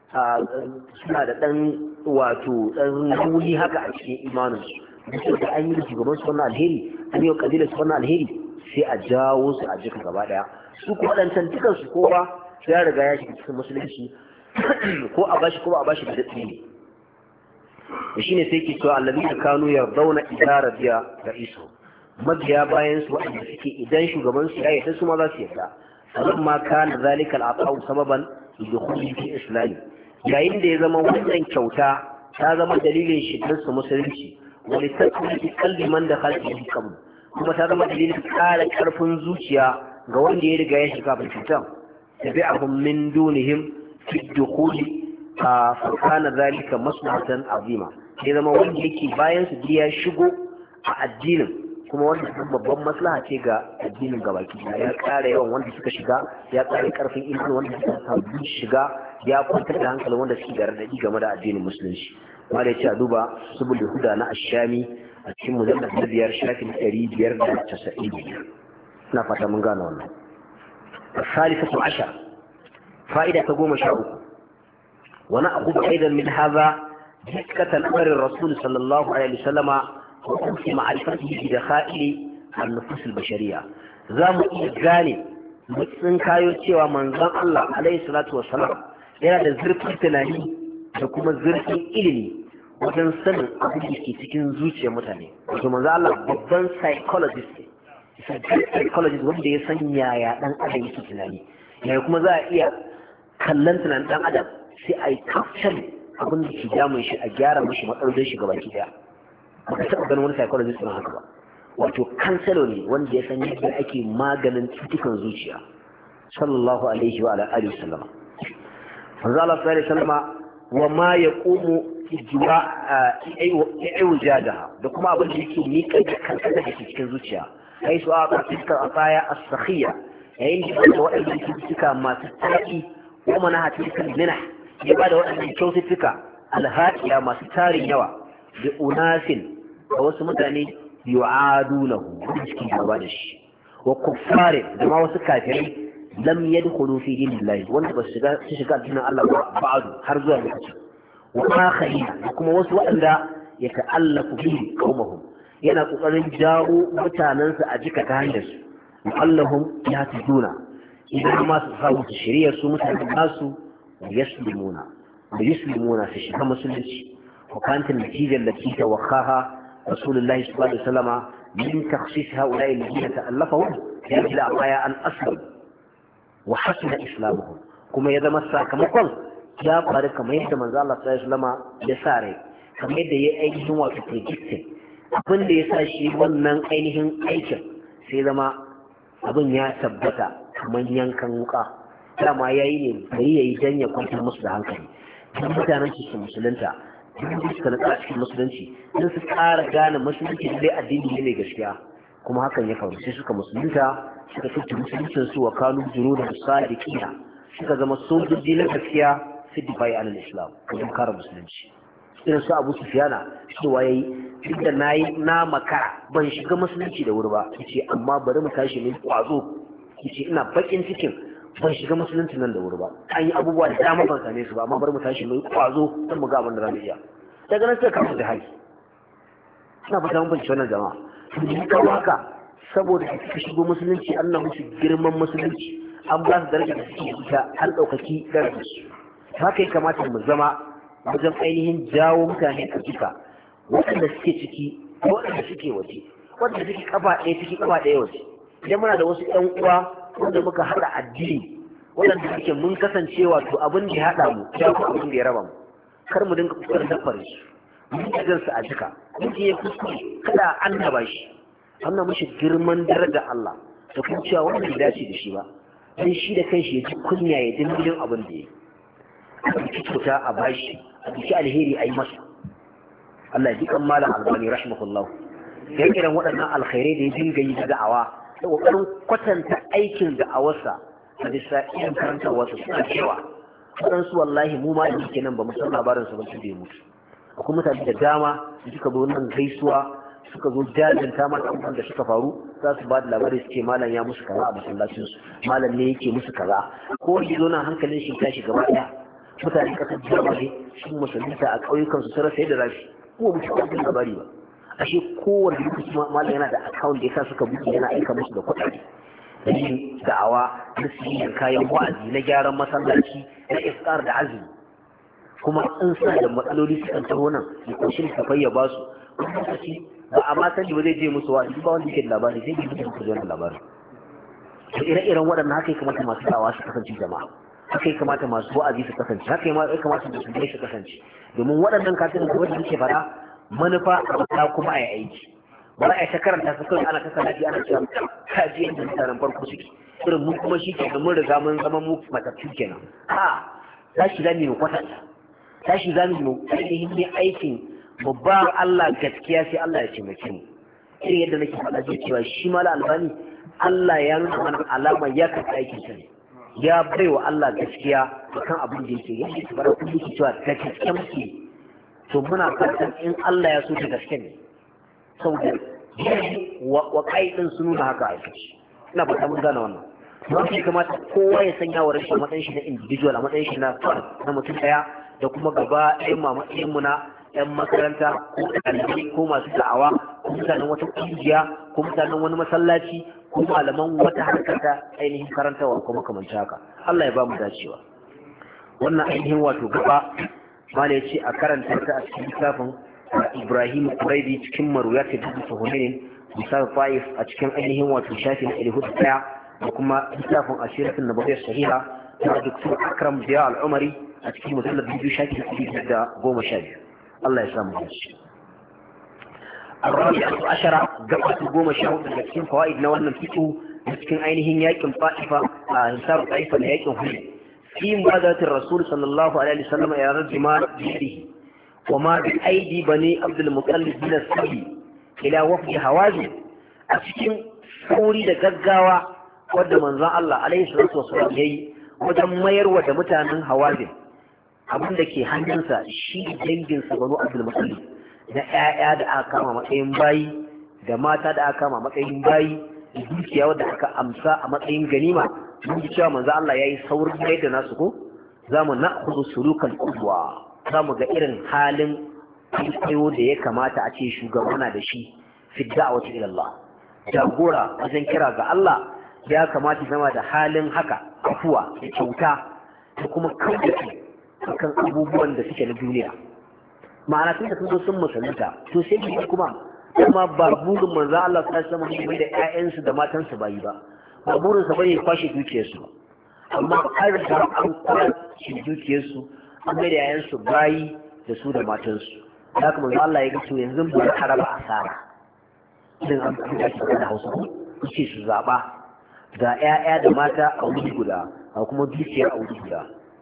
suna da dan wato dan rauni haka a cikin imaninsu duk da an yi da shugabansu wannan alheri an yi wa kabilarsu wannan alheri sai a jawo su a jika gaba daya su ko waɗancan dukansu kowa ya riga ya shiga cikin musulunci ko a bashi ko ba a bashi da daɗi ne da shine sai ke cewa allazi kanu yardawna idara biya ra'isu mabiya bayan su wanda suke idan shugaban su ya yarda su ma za su yarda amma kana zalika al-aqaw sababan lidukhuli fi islam yayin da ya zama wannan kyauta ta zama dalilin shigar su musulunci wa litakuni qalbi man dakhala fi qabl kuma ta zama dalilin ƙara ƙarfin zuciya ga wanda ya riga ya shiga binciken tabi'ahum min dunihim fi dukhuli fakana zalika maslahatan azima sai zama wanda yake bayan su ya shigo a addinin kuma wanda babban maslaha ce ga addinin gabaki ya ƙara yawan wanda suka shiga ya ƙara ƙarfin ilimi wanda suka sabu shiga ya kwantar da hankalin wanda suke da radadi game da addinin musulunci wanda ya ce a duba subul huda na ashami a cikin mujallad na biyar shafin 595 ina fata mun gane wannan الثالثة عشر فائدة تقوم شعوك ونأخذ أيضا من هذا دقة الأمر الرسول صلى الله عليه وسلم وفي معرفته بدخائل النفوس البشرية زام إيجاني متسن كايو تيوى منظم الله عليه الصلاة والسلام yana da zurfin tunani da kuma zurfin ilimi wajen sanin abin da ke cikin zuciyar mutane wato manzo Allah babban psychologist wanda ya san yaya dan adam yake tunani yaya kuma za a iya kallon tunanin dan adam sai a yi kafshan abin da ke damun shi a gyara mashi matsalolin shi gabaki daya ba ka taɓa ganin wani psychologist ɗin haka ba wato kansalo ne wanda ya san yadda ake maganin cutukan zuciya sallallahu alaihi wa alihi wasallam manzo Allah sallallahu alaihi wasallam wa ma yaqumu ijwa aiwajadaha da kuma abin da yake miƙa da kanka da cikin zuciya kai su a cikin asaya as-sakhiya yayin da waɗanda suka masu tsaki ko mana hatikal minah ya bada waɗannan kyaututtuka alhaqiya masu tarin yawa da unasin da wasu mutane yu'adunahu cikin gaba da shi wa kuffari da ma wasu kafirai lam yadkhulu fi dinillahi wanda ba su shiga addinin Allah ba ba'du har zuwa lokacin wa akharina da kuma wasu waɗanda ya ta'allafu bihi qaumahum yana kokarin jawo mutanansa a jika ta hanyar su allahum yahtaduna idan ma su samu su shirya su mutanen nasu yaslimuna su shiga musulunci wa kanat natijar lati tawakkaha rasulullahi sallallahu alaihi wasallam min takhsis haula'i alladhina ta'allafahum yajla aya an aslam wa hasuna islamuhum kuma ya zama sakamakon ya faru kamar yadda manzo Allah sallallahu alaihi wasallam ya sare kamar yadda ya ainihin wato predicted abin da ya sa shi wannan ainihin aikin sai zama abin ya tabbata kamar yankan wuka dama yayi ne bai yayi dan ya kwantar musu da hankali dan mutanen su musulunta dan suka nutsa cikin musulunci dan su ƙara gane musulunci dai addini ne mai gaskiya kuma hakan ya faru sai suka musulunta suka fitta musuluncin su wa kanu junudan sadiqina suka zama sojoji na gaskiya fi difai an islam wajen kare musulunci irin su Abu Sufyana cewa yayi duk da na makara ban shiga musulunci da wuri ba yace amma bari mu tashi mu kwazo yace ina bakin cikin ban shiga musulunci nan da wuri ba an yi abubuwa da dama ban same su ba amma bari mu tashi mu kwazo dan mu ga abin da zamu iya daga nan sai ka fita hali ina fata mun bincike wannan jama'a to kawo haka saboda suka shigo musulunci Allah musu girman musulunci an ba su daraja da suke ita an ɗaukaki darajar su haka ya kamata mu zama wajen ainihin jawo mutane a jika waɗanda suke ciki waɗanda suke waje waɗanda suke kafa ɗaya ciki kafa ɗaya waje idan muna da wasu ƴan uwa wanda muka haɗa addini waɗanda suke mun kasance wato abin da ya haɗa mu ya fi abin da ya raba mu kar mu dinga kokarin dafare su mun ga su a jika mun ya kuskure kada an taba shi amma mushi girman darajar Allah da kuma cewa wannan bai dace da shi ba dan shi da kanshi ya ji kunya ya dindin abin da yake a cikin a bashi a cikin alheri ayi masa Allah ya ji kan malam Albani rahimahullah ya kiran waɗannan alkhairai da ya dinga yi da da'awa da kokarin kwatanta aikin da'awarsa a bisa irin karantarwarsa suna cewa waɗansu wallahi mu ma da yake nan ba mu san labarinsa ba su da ya mutu akwai mutane da dama da suka zo nan gaisuwa suka zo jajanta mana abubuwan da suka faru za su ba da labari su ce malam ya musu kaza a masallacinsu malam ne yake musu kaza ko wani zo nan hankalin shi tashi gaba ɗaya mutane kasar germany sun musulunta a ƙauyukansu sun rasa yadda za su kuma mu ci jin labari ba ashe kowane lokaci malam yana da account da ya sa suka buɗe yana aika musu da kuɗaɗe da yin da'awa na siyan kayan wa'azi na gyaran masallaci na iftar da azumi kuma in suna da matsaloli sukan taho nan da ƙoshin kafai ya ba su wani lokaci ba a ma sani ba zai je musu wa'azi ba wanda yake da labari sai bai musu da wannan labarin to ire-iren waɗannan haka ya kamata masu da'awa su kasance jama'a haka ya kamata masu wa'azi su kasance haka ya kamata da su su kasance domin waɗannan kafin da wanda muke fara manufa ta kuma a yi aiki ba a ta karanta su kawai ana ta sanadi ana cewa kaji yadda mutanen farko suke irin mun kuma shi ke da mun riga mun zama mu matattu kenan a tashi za mu kwatanta tashi za mu ainihin ne aikin babban Allah gaskiya sai Allah ya taimake mu irin yadda nake faɗa zai cewa shi mala albani Allah ya nuna mana alama ya karɓi aikin sa ne ya bai wa Allah gaskiya da kan abin da yake yake bara kullum ki cewa da gaskiya muke to muna fatan in Allah ya so ta gaske ne saboda wa kaidin sun nuna haka aikaci ina fata mun gane wannan don shi kamata kowa ya sanya wa rashin matsayin shi na individual a matsayin shi na mutum daya da kuma gaba ɗayan mamakin mu na yan makaranta ko ɗalibai ko masu da'awa ko mutanen wata ƙungiya ko mutanen wani masallaci ko malaman wata harkar ta ainihin karantawa ko makamancin haka Allah ya ba mu dacewa wannan ainihin wato gaba mala ya ce a karanta ta a cikin littafin Ibrahim Quraibi cikin maruyat da Ibn Hunayn misal Faif a cikin ainihin wato shafin al-Hud daya da kuma littafin Ashiratun Nabawiyyah Sahiha ta Dr. Akram Ziya Al-Umari a cikin mujallad biyu shafin 112 Allah ya samu dace الرابعة عشرة قبل قوم الشهود التي فوائد نوال نفسه لكن أينهن يأكل طائفة إنسان طائفة ليأكل هنا fi mubadaratir rasul sallallahu alaihi wasallam ya rajma bihi wa ma bi aidi bani abdul muttalib bin as-sabi ila wafd hawazin a cikin sauri da gaggawa wanda manzon Allah alaihi salatu wasallam yayi wajen mayarwa da mutanen hawazin abin da ke hannunsa shi danginsa banu abdul muttalib na ƴaƴa da aka kama matsayin bayi da mata da aka kama matsayin bayi da dukiya wadda aka amsa a matsayin ganima mun ji cewa manzo Allah yayi saurin mai da nasu ko zamu na'khudhu sulukal qudwa zamu ga irin halin kwaikwayo da ya kamata a ce shugabana da shi fi da'wati ila Allah jagora wajen kira ga Allah ya kamata zama da halin haka afuwa da kyauta da kuma kauce akan abubuwan da suke na duniya ma'ana tun da sun zo sun musulunta to sai kuma ba burin manzo Allah sallallahu alaihi wasallam da ƴaƴansu da matansu bayi ba ba burin sa bane kwashe dukiyarsu amma har da an kwashe dukiyarsu an mai da ƴaƴansu bayi da su da matansu haka manzo Allah ya ga to yanzu ba a raba asara idan an fita shi da Hausa ko ce su zaba ga ƴaƴa da mata a wuri guda a kuma dukiya a wuri guda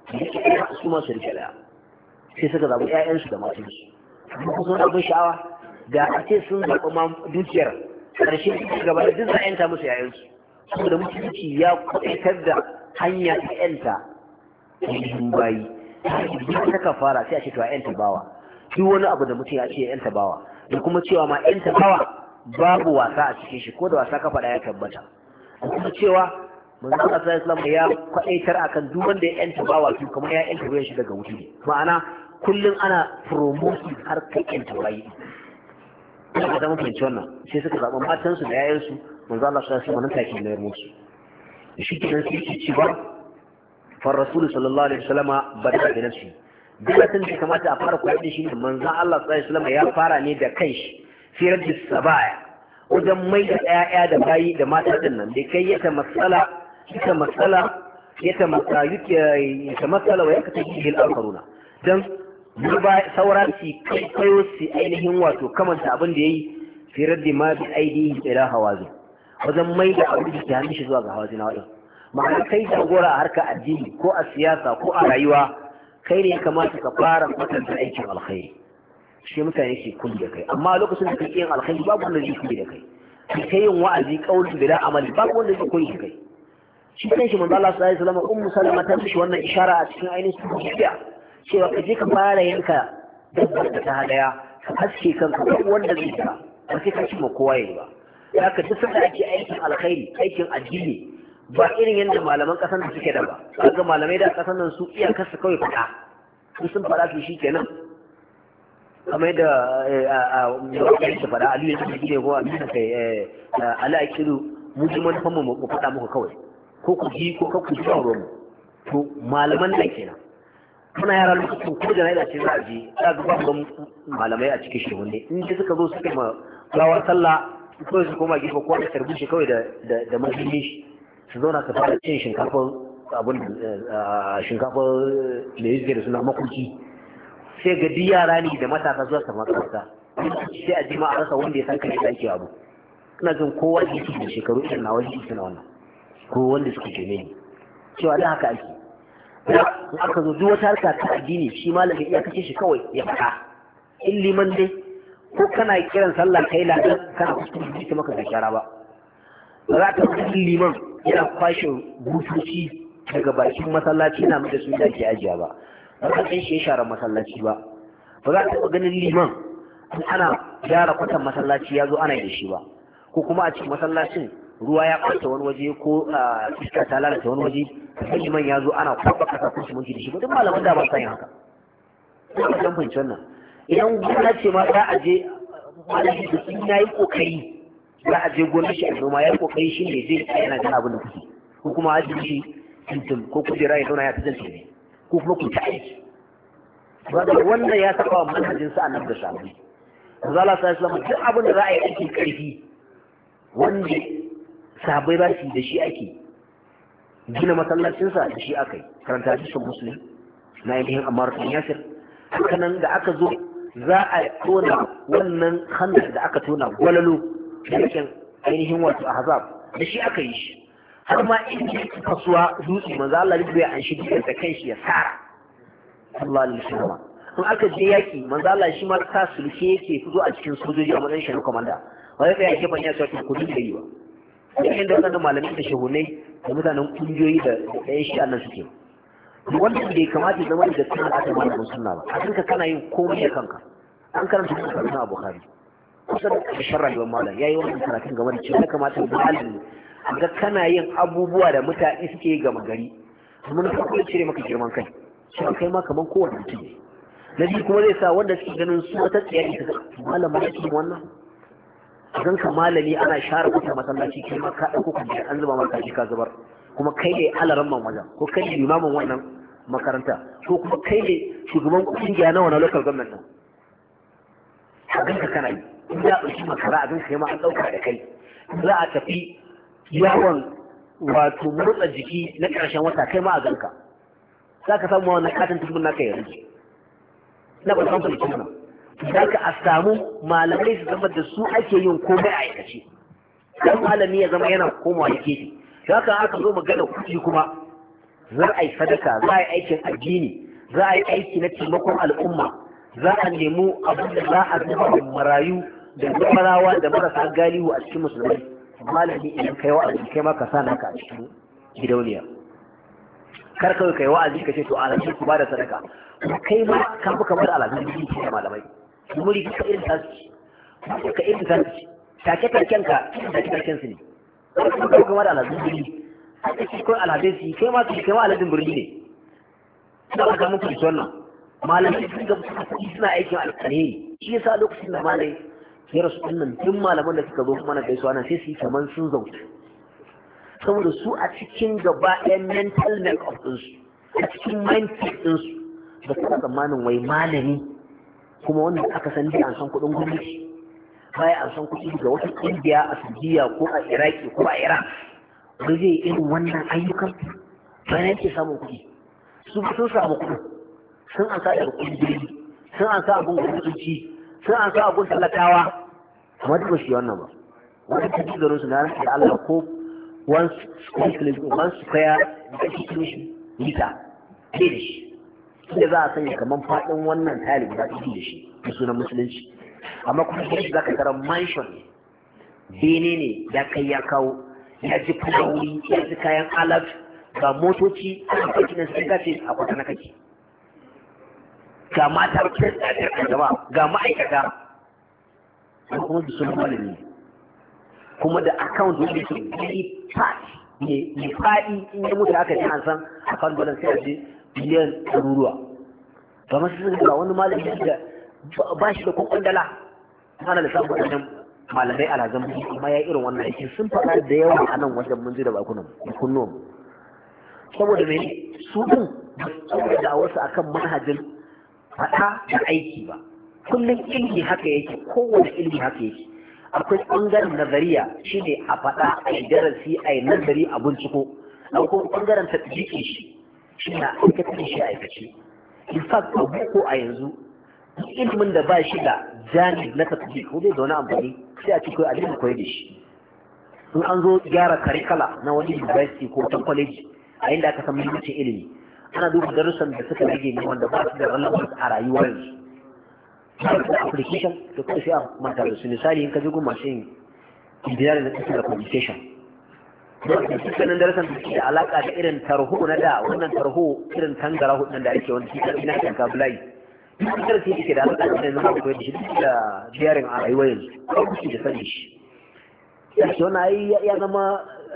su ma su rike daya sai suka zaɓi ƴaƴansu da matansu kuma kusan abin sha'awa da a ce sun zaɓi ma dukiyar ƙarshe su gaba da duk za'yanta musu ƴaƴansu saboda musulunci ya kwaɗaitar da hanya ta ƴanta yin bayi duk ta kafara sai a ce to a ƴanta bawa duk wani abu da mutum ya ce ƴanta bawa da kuma cewa ma ƴanta bawa babu wasa a cikin shi ko da wasa ka faɗa ya tabbata da kuma cewa manzo Allah sallallahu alaihi wasallam ya kwaɗaitar akan duk wanda ya ƴanta bawa to kamar ya ƴanta ruwan shi daga wuta ne ma'ana kullum ana promoting harkar ƴanta bayi suka zama fahimci wannan sai suka zaɓa matansu da yayansu manzo Allah sallallahu alaihi wasallam take mayar musu shi kenan sai ci ci ba fa rasul sallallahu alaihi wasallam bada da nafsi dukkan da kamata a fara koyar da shi manzo Allah sallallahu alaihi wasallam ya fara ne da kanshi fi raddis sabaya wajen mai da ƴaƴa da bayi da mata din nan da kai ya tamassala wa yakataji al-akharuna dan saura su kayo su ainihin wato kamanta abin da ya yi firar da ma bi aidihi ila hawazin wajen mai da abin da ke hannun shi zuwa ga hawazin na waɗin ma'ana kai jagora a harkar addini ko a siyasa ko a rayuwa kai ne ya kamata ka fara kwatanta aikin alkhairi shi mutane ke kulli da kai amma lokacin da kake yin alkhairi babu wanda zai kulli da kai kai yin wa'azi kauli bila amali babu wanda zai kulli da kai shi kanshi manzo Allah sallallahu alaihi wasallam ummu salama ta mishi wannan ishara a cikin ainihin tafiya cewa ka je ka fara yanka dabbar da ta hadaya ka haske kanka ko wanda zai ka ba sai ka ci ma kowa yayi ba ya ka duk sanda ake aikin alkhairi aikin addini ba irin yadda malaman kasan da suke da ba kaga malamai da kasan nan su iyakar su kawai fada sun fada su shikenan kamar da su fada aliyu ya ce ne ko amina kai ala akiru mu ji manufan mu fada muku kawai ko ku ji ko ku ji mu to malaman nan kenan muna yara lokacin ko da ce za a je za ga babu malamai a cikin shi wanda in da suka zo suka ma rawar sallah kawai su koma gefe ko da tarbi shi kawai da mahimmin shi su zauna su fara cin shinkafar da yake da suna makuki sai ga duk yara ne da matasa zuwa sama makaranta sai a jima a rasa wanda ya san kai da ake abu ina jin kowa da yake da shekaru irin na wani suna wannan ko wanda suke jeme ni cewa da haka ake in aka zo duk wata harka ta addini shi malamin iya kace shi kawai ya faɗa in liman dai ko kana kiran sallah kai ladan kana kuskure ji maka da kyara ba za ka ga liman yana kwashe butuci daga bakin masallaci na mai da su da ke ajiya ba ba za ka shi ya share masallaci ba ba za ka ganin liman ana gyara kwatan masallaci ya zo ana da shi ba ko kuma a cikin masallacin ruwa ya ɓata wani waje ko iska ta lalata wani waje sai liman ya zo ana kwaba kasa ko siminti da shi ba duk malaman da ba sa yin haka ina ba fahimci wannan idan gona ce ma za a je malami da sun ya yi kokari za a je gonar shi a noma ya yi kokari shi ne zai yana gana abin da kuke ko kuma a ji shi tuntun ko kujera ya zauna ya tazance ne ko kuma ku ta aiki wannan ya saba wa manhajin sa annabi da sahabbai Allah sallallahu alaihi wasallam duk abin da za a yi aikin karfi wanda sahabbai ba su da shi ake gina masallacinsa da shi aka yi karanta hadisin muslim na ainihin ammar bin yasir hakanan da aka zo za a tona wannan handar da aka tona gwalalo da yakin ainihin wato ahzab da shi aka yi shi har ma in ji kasuwa dutse manzo Allah ya an shi da kanshi ya sara sallallahu alaihi wasallam in aka je yaki manzo Allah shi ma ta sulke yake fito a cikin sojoji a matsayin shi komanda wai da yake fanya cewa ku dinga yi wa yayin da wannan malamin da shehunai da mutanen kungiyoyi da ɗayan shi annan suke wanda bai kamata ya zama da cikin aka malamin sunna ba a kanka kana yin komai da kanka an karanta cikin sunan Bukhari kusa da sharra da malam yayi wannan karatun game da cewa ya kamata malami ga kana yin abubuwa da mutane suke yi gama gari mun farko cire maka girman kai shi kai ma kaman kowanne mutum ne na biyu kuma zai sa wanda suke ganin su wata tsayari ta malama ya cikin wannan idan ka malami ana share kuka masallaci kai ma ka dauko kan an zuba maka shi ka zubar kuma kai ne alaran man wajen ko kai ne limamin wannan makaranta ko kuma kai ne shugaban kungiya na wannan local government din a ganka kana yi in za a ɗauki makara a ganka kai ma an ɗauka da kai za a tafi yawon wato motsa jiki na ƙarshen wata kai ma a ganka za ka samu wannan katin tukun naka yanzu na ba san fulki mana za ka a samu malamai su zama da su ake yin komai a aikace kan malami ya zama yana komawa da gefe za ka aka zo magana kuɗi kuma za a yi sadaka za a yi aikin addini za a yi aiki na taimakon al'umma za a nemi abin da za a zuba da marayu da zamarawa da marasa galihu a cikin musulmai malami idan kai wa'azi kai ma ka sa naka a cikin gidauniya kar kawai kai wa'azi ka ce to alaji ku bada sadaka kai ma ka fi kamar alazin jiki da malamai muri ka irin tasu ka irin tasu take taken ka take taken su ne ka fi kamar alazin jiki haka shi kawai alazin su kai ma alazin birni ne suna ka muku da wannan malamai sun ga suna aikin alheri shi yasa lokacin da malai ya rasu ɗinnan tun malaman da suka zo kuma na gaisuwa nan sai su yi kamar sun zautu saboda su a cikin gaba ɗayan mental make-up ɗinsu a cikin mindset ɗinsu da kuma tsammanin wai malami kuma wanda aka san dai an san kuɗin gwamnati baya an san kuɗi daga wata ƙungiya a Saudiya ko a Iraki ko a Iran wani zai irin wannan ayyukan bayan yake samun kuɗi su sun samu kuɗi sun an sa daga ƙungiyoyi sun an sa abin gwamnati sun an sa abin talakawa amma duk ba shi wannan ba wani ta ji garin su na rasa da Allah ko one square da cikin shi mita ɗaya da shi inda za a sanya kamar faɗin wannan tali guda ɗaya da shi da sunan musulunci amma kuma shi za ka tara mansion ne bene ne ya kai ya kawo ya ji fulawuri ya ji kayan alat ga motoci a kaki na sai ce a kwata na kake ga mata ga ma'aikata kuma da sunan malami kuma da account wanda ke yi faɗi in ya mutu aka ji an san account balance sai a je biliyan ɗaruruwa ba masu sun ga wani malami da ba shi da kokon dala ana da samun waɗannan malamai alhazan mutu amma ya irin wannan aikin sun faɗa da yawa a nan wajen mun ji da bakunan kunnuwan saboda mai su ɗin saboda da wasu akan manhajin faɗa da aiki ba kullum ilimi haka yake kowane ilimi haka yake akwai ɓangaren nazariya shi ne a faɗa a yi darasi a yi nazari a binciko akwai ɓangaren tattalin shi na aikatar shi a aikace in fact a boko a yanzu ilimin da ba shi da jani na tattalin ko bai da wani amfani sai a cikin abin koyi da shi in an zo gyara karikala na wani university ko ta college a inda aka san muhimmancin ilimi ana duba darussan da suka rage ne wanda ba su da relevance a rayuwar yanzu da application da kuma sai a manta da su misali in ka ji goma shi engineering na da communication dukkanin darasan da ke da alaka da irin tarho na da wannan tarho irin tangara hudun da ake wani cikin ina kan kabulai duk darasi da ke da alaka da zama koyar da shi duk da jerin a rayuwar yanzu kawai da sani shi ya ce wani ya zama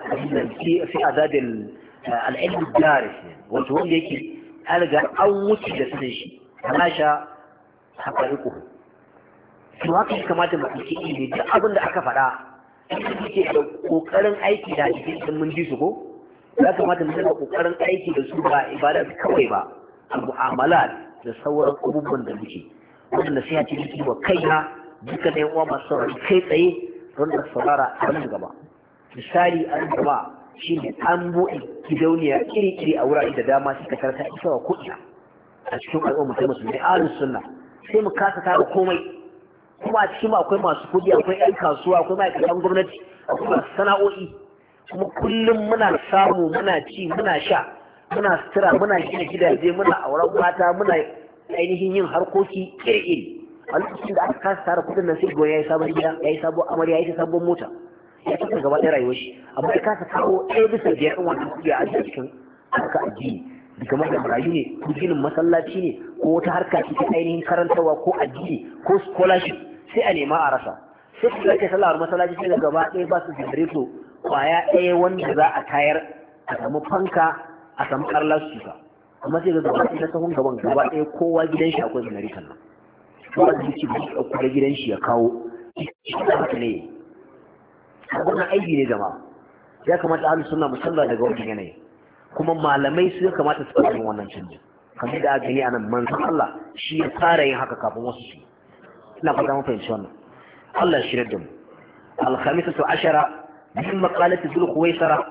fi azadin al'ilmi daris wato wanda yake an riga an wuce da sanin shi na sha haƙa'iƙu to haka ya kamata mu ɗauki ilimi duk abin da aka faɗa yake da ƙoƙarin aiki da jikin sun mun ji su ko ya kamata mu dinga ƙoƙarin aiki da su ba ibada kawai ba al-mu'amalat da sauran abubuwan da muke wanda sai ya ci jiki wa kaina duka da yawa masu saurari kai tsaye don da saurara a nan gaba misali an gaba shine an buɗe gidauniya iri-iri a wurare da dama suka karta isa wa kuɗi a cikin al'ummar musulmi ahlus sunna sai mu kasa tara komai kuma a cikin akwai masu kudi akwai yan kasuwa akwai ma'aikatan gwamnati akwai masu sana'o'i kuma kullum muna samu muna ci muna sha muna sutura muna gina gidaje muna auren mata muna ainihin yin harkoki iri-iri a lokacin da aka kasa tara kudin nan sai goya ya yi sabon gida ya yi sabon amarya ya yi sabon mota ya tafi gaba ɗaya rayuwar shi amma ya kasa kawo ɗaya bisa biyar ɗin wannan kuɗi a ajiye cikin harka addini kamar da marayu ne ko ginin masallaci ne ko wata harka ce ta ainihin karantarwa ko addini ko scholarship sai a nema a rasa sai su zake sallar masallaci sai gaba ɗaya ba su generator kwaya ɗaya wanda za a tayar a samu fanka a samu karlar suka amma sai ga gaba ɗaya na sahun gaban gaba ɗaya kowa gidan shi akwai generator nan kowa da yake ɗauko da gidan shi ya kawo shi da haka ne wannan aiki ne jama'a ya kamata ahlus sunna musalla daga wannan yanayi kuma malamai su ya kamata su fara yin wannan canji kamar da aka gani anan manzon Allah shi ya fara yin haka kafin wasu su ina fata mun fahimci wannan Allah shi da mu al-khamisatu ashara min maqalati dhul khuwaisara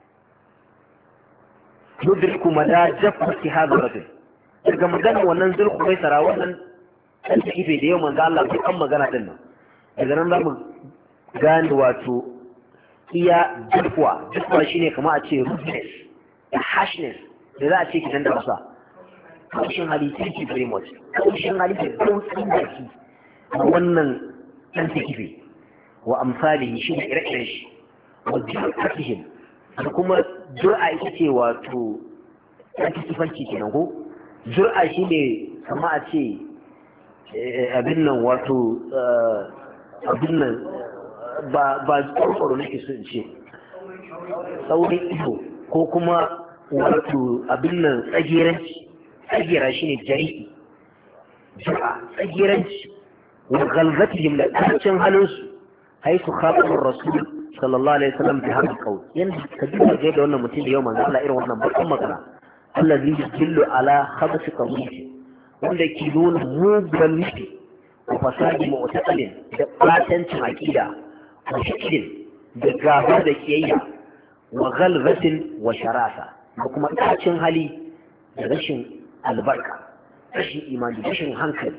yudriku mada jafati hadha rajul daga magana wannan dhul khuwaisara wannan dan tafiye da yau manzon Allah bai kan magana din nan daga nan zamu gane wato iya jafwa shine kamar a ce rudeness da harshness da za a ce kitan da wasa kaushin hali thank you very much kaushin hali da kaushin baki a wannan dan takife wa amsalihi shi da ire-iren shi wa jur'atihim da kuma jur'a ita ce wato ɗan takifanci kenan ko jur'a shi ne kama a ce abin nan wato abin nan ba ƙwarƙwaro nake so in ce saurin ido ko kuma wato abin nan tsagira shi ne jari'i jura tsagiranci wa galbatihim da ƙarcin halinsu haisu khaɓar rasul sallallahu alaihi wasallam bi haka kawai yanda ka duba ga da wannan mutum da yau manzo Allah irin wannan bakan magana Allah zai jillu ala khabasi qawli wanda ke nuna mugun nufi wa fasadi mu'taqalin da ɓatancin aqida wa shakilin da gaba da kiyayya wa galbatin wa sharasa da kuma ɗacin hali da rashin albarka rashin imani rashin hankali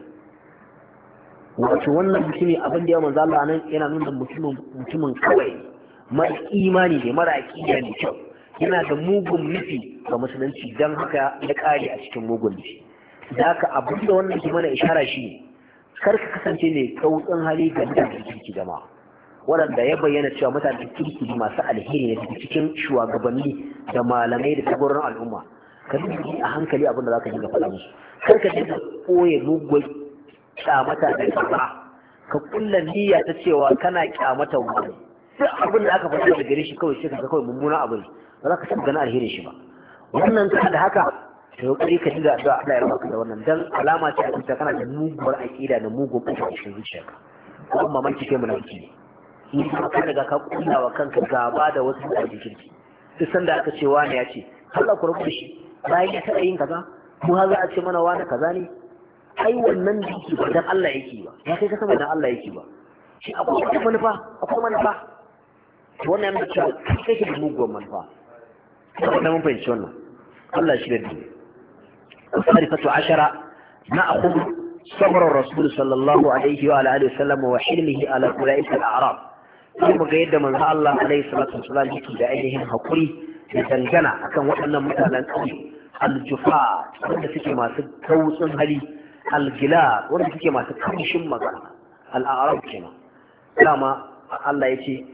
wato wannan mutumin abin da ya manzo Allah nan yana nuna mutumin kawai mara imani ne mara aqida ne kyau yana da mugun nufi ga musulunci dan haka ya kare a cikin mugun nufi da haka abin da wannan ke mana ishara shi ne kar ka kasance ne kautsin hali ga mutanen kirki jama'a waɗanda ya bayyana cewa mutanen kirki masu alheri ne daga cikin shugabanni da malamai da tsagorin al'umma ka yi a hankali abin da za ka dinga faɗa musu kar ka dinga ɓoye mugun kyamata da kaza ka kulla niyya ta cewa kana kyamata wani duk abin da aka faɗa daga gare shi kawai sai ka kawai mummuna abu ne ba za ka taɓa ganin alherin shi ba wannan ka da haka to kokari ka dinga addu'a Allah ya raba da wannan dan alama ce a cikin kana da muguwar aqida da mugun ɓata a cikin zuciyarka ko amma manci kai munafiki ne in ka daga ka kulla wa kanka gaba da wasu da kirki duk sanda aka ce wani ya ce Allah ku rubuta shi bayan ya taɓa yin kaza mu ha za a ce mana wani kaza ne ai wannan jiki ba dan Allah yake ba ya kai ka sama dan Allah yake ba shi akwai manufa wannan yana cewa kai kake da muguwar manufa kuma mun fahimci wannan Allah shi da dini الثالثة عشرة نأخذ صبر الرسول صلى الله عليه وعلى آله وسلم وحلمه على أولئك الأعراب ثم قيد من الله عليه الصلاة والسلام يكي بأيهم حقري يتنجنع أكن وحنا مثلا الجفاء wanda suke masu kautsin hali algila wanda suke masu kamshin magana al'arab kenan dama Allah ya ce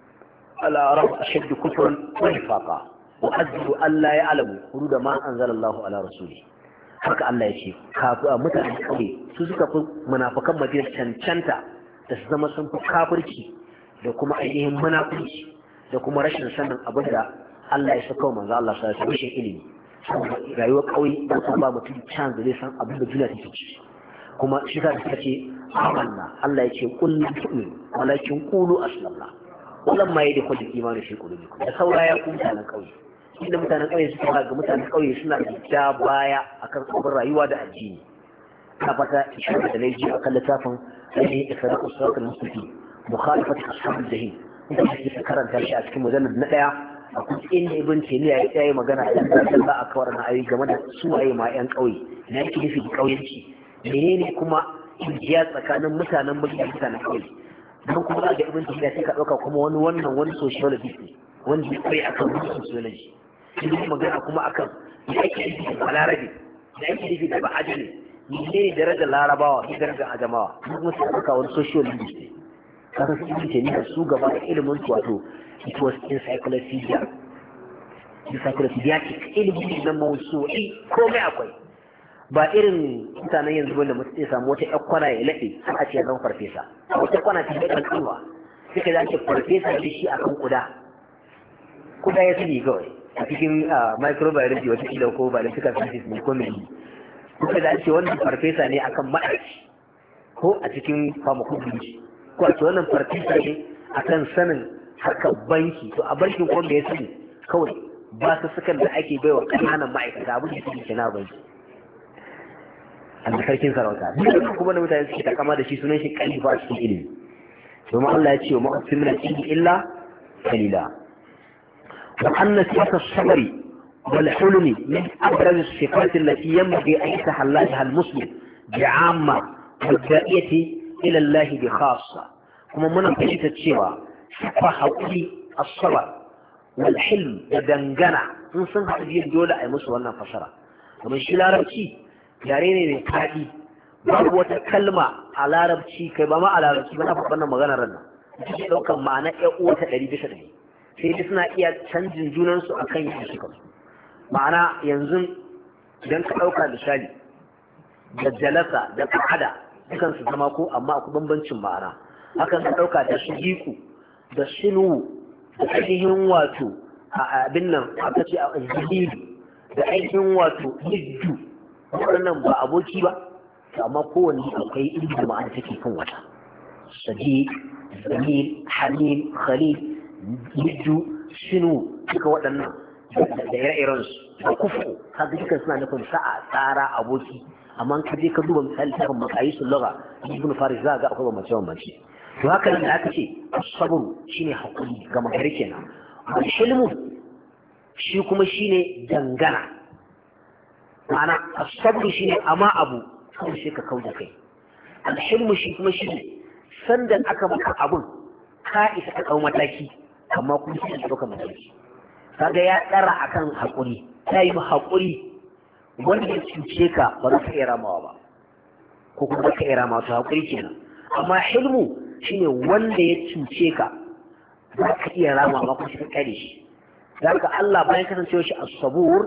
al'arab ashaddu kufran wa nifaqa wa azbu alla ya'lamu hududa ma anzalallahu ala rasuli haka Allah ya ce kafin mutanen kauye su suka fi munafikan madina cancanta da su zama sun fi kafirci da kuma ainihin munafurci da kuma rashin sanin abin da Allah ya saka manzo Allah sai ya rashin ilimi rayuwar kauye da kuma ba mutum chance da zai san abin da duniya take ciki kuma shi ka ce amanna Allah ya ce kullu tu'min walakin qulu aslamna wallan ma yadda kullu imani shi kullu da saura ya kuma mutanen kauye inda mutanen kauye suka ga mutanen kauye suna da baya akan abin rayuwa da addini ina fata shi da naji akan littafin ainihin isra'u suratul mustaqim mukhalafat ashabul jahil inda ake karanta shi a cikin mujallad na daya akwai inda ibn taymiya ya yi magana da Allah a kawar na ayi game da suwaye ma yan kauye na yake nufi kauyenci menene kuma jiya tsakanin mutanen mulki da mutanen kauye don kuma da ibn taymiya sai ka dauka kuma wani sociologist ne wanda ya kware akan musu sunan shi shi magana kuma akan da ake nufi da balarabe da ake nufi da ba'ajami ne darajar larabawa ne darajar ajamawa kuma su aka wani social linguist kasan su ibn taymiya su gaba da ilimin su wato it was encyclopedic ilimin na mawsu'i komai akwai ba irin mutanen yanzu wanda mutum ya samu wata ƴar kwana ya laɗe har a ce ya zama farfesa wata kwana ta ɗan kalwa sai ka zace farfesa da shi akan kuda ya sani kawai a cikin microbiology wata kila ko biological sciences ne ko mai kuka da ce wannan farfesa ne akan maɗaci ko a cikin pharmacology ko a ce wannan farfesa ne akan sanin harkar banki to a bankin ko da ya sani kawai ba su sukan da ake baiwa ƙananan ma'aikata abin da suke na banki a sarkin sarauta duk kuma da mutane suke takama da shi sunan shi kalifa a cikin ilimi domin Allah ya ce wa ma'asin min al-ilmi illa qalila wa anna sifata as-sabri wal hulmi min abraz as-sifat allati yanbaghi an yatahallaha al-muslim bi'amma wa da'iyati ila Allah bi khassa kuma muna fahimta cewa sifa haƙuri as-sabr wal hilm da dangana in sun haɗu dole a yi musu wannan fasara kamar shi larabci yare ne mai faɗi babu wata kalma a larabci kai ba ma a larabci ba na faɗa wannan maganar ran nan ita ce ɗaukar ma'ana ƴan uwa ta 100% sai dai suna iya canjin junansu a kan yadda suka ma'ana yanzu idan ka ɗauka misali da jalasa da ƙa'ada dukan su zama ko amma akwai bambancin ma'ana hakan ka ɗauka da shigiku da sinu da ainihin wato a abin nan aka ce a zihiri da ainihin wato hiddu waɗannan ba aboki ba amma kowanne akwai inda ma'ana take kan wata sadiq zamil hamim khalil yiddu shinu duka waɗannan da ire-iren su da kufu kaga duka suna nufin sa'a tsara aboki amma ka je ka duba misali ta makayi su lugha ibn faris za ga akwai bambance to haka nan da aka ce sabru shine hakuri ga magari kenan al-hilmu shi kuma shine dangana ma'ana as-sabru shine amma abu kawai sai ka kauda kai al-hilmu shi kuma shine sandan aka maka abun ka isa ka dau mataki amma kuma sai ka dauka mataki kaga ya tsara akan hakuri sai mu hakuri wanda ya cuce ka ba za ka iya ramawa ba ko kuma ka iya ramawa to hakuri kenan amma hilmu shine wanda ya cuce ka za ka iya ramawa kuma sai ka kare shi zaka Allah bayan kasancewa shi as-sabur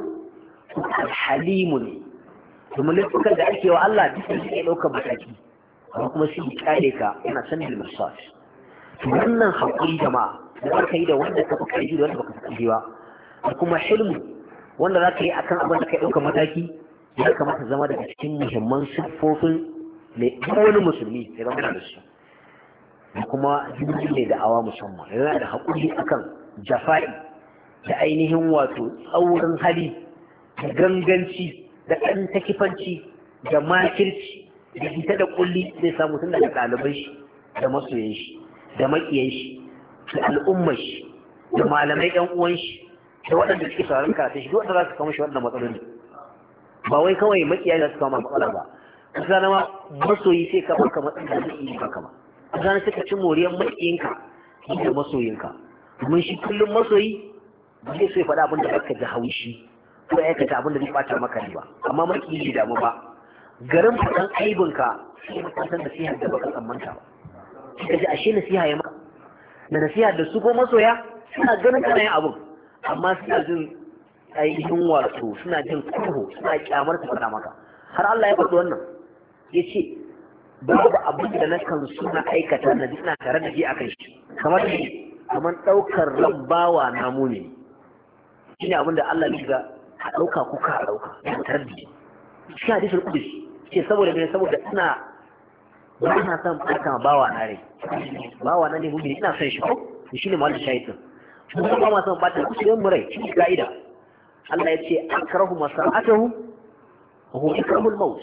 al-halimu ne domin laifukan da ake wa Allah duk da suke ɗaukar mataki amma kuma shi kare ka yana san bil masas wannan hakuri jama'a da aka yi da wanda ka fi kai da wanda baka fi kai ba da kuma hilmu wanda za ka yi akan abin da ka ɗaukar mataki ya kamata zama daga cikin muhimman siffofin ne wani musulmi ya zama da su da kuma jirgin ne da awa musamman yana da hakuri akan jafa'i da ainihin wato tsaurin hali da ganganci da ɗan takifanci da makirci da ita da kulli zai samu tun daga ɗaliban shi da masoyan shi da maƙiyan shi da al'ummar shi da malamai ɗan uwan shi da waɗanda suke sauran karatun shi duk wanda za su kama shi waɗannan matsaloli ba wai kawai maƙiya za su kama matsala ba kusa na ma masoyi sai ka baka matsalar da zai yi baka ba kusa na suka ci moriyar maƙiyinka da masoyinka domin shi kullum masoyi ba zai so ya faɗa abin da baka ji haushi ko ya aikata abin da zai bata maka ne ba amma maki bai damu ba garin faɗan aibinka sai ka san nasihar da baka tsammanta ba sai ka ji ashe nasiha ya maka da nasiha da su ko masoya suna ganin kana yin abin amma suna jin ainihin wato suna jin kurhu suna kyamar ta faɗa maka har Allah ya faɗi wannan ya ce babu abin da na kan suna aikata na ina tare da ji akan shi kamar ɗaukar ran bawa namu ne shi ne abin da Allah ya ga a ɗauka ko ka ɗauka da tarbi shi hadisul qudus ce saboda me saboda ina ba ina son aka bawa na rai bawa na ne mu ina son shi ko shi ne mallin shaytan kuma ba ma son bata ku yan murai shi kaida Allah ya ce akrahu masa'atuhu wa huwa ikrahu al-maut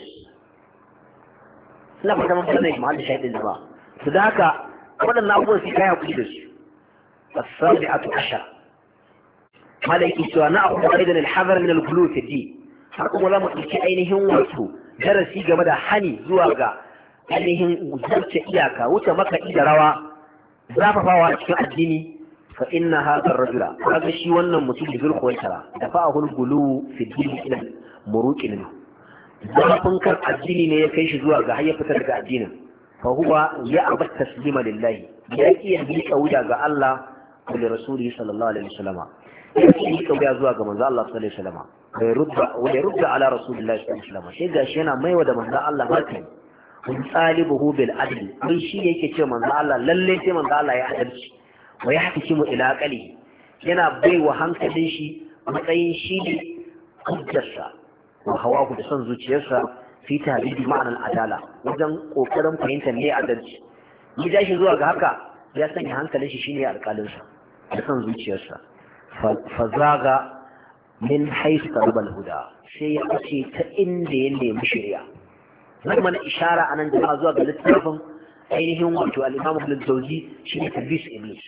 la ba ta mun ne mallin shaytan ba to da haka wadannan abubuwan su kai hakuri da su as-sabi'atu ashara malaiki cewa na akwai aidan al-hazar min al-ghulu fi din har kuma za mu ɗauki ainihin wato darasi game da hani zuwa ga ainihin wuce iyaka wuce makaɗi da rawa zafafawa a cikin addini fa inna hadha ar-rajula kaga shi wannan mutum da zulkuwaitara da fa'ahul gulu fi din ila muruqin zafin kan addini ne ya kai shi zuwa ga hayya fitar daga addinin fa huwa ya abat taslima lillahi ya iya miƙa wuya ga Allah da rasuli sallallahu alaihi wasallam ya iya miƙa wuya zuwa ga manzo Allah sallallahu alaihi wasallam wa yurda ala rasulillahi sallallahu alaihi wasallam sai gashi yana maiwa da manzo Allah martani kun talibuhu bil adl mun shi yake ce manzo Allah lalle sai manzo Allah ya adalci wa yahkimu ila qali yana baiwa hankalin shi matsayin shi ne hujjarsa wa hawahu da son zuciyarsa fi tahdidi ma'anar adala wajen kokarin fahimtar me adalci ni da shi zuwa ga haka ya sanya hankalin shi shine alƙalinsa da son zuciyarsa fa zaga min haythu talabal huda sai ya ce ta inda ya nemi shari'a zan mana ishara anan jama'a zuwa ga littafin ainihin wato al-Imam Ibn Jawzi shine Talbis Iblis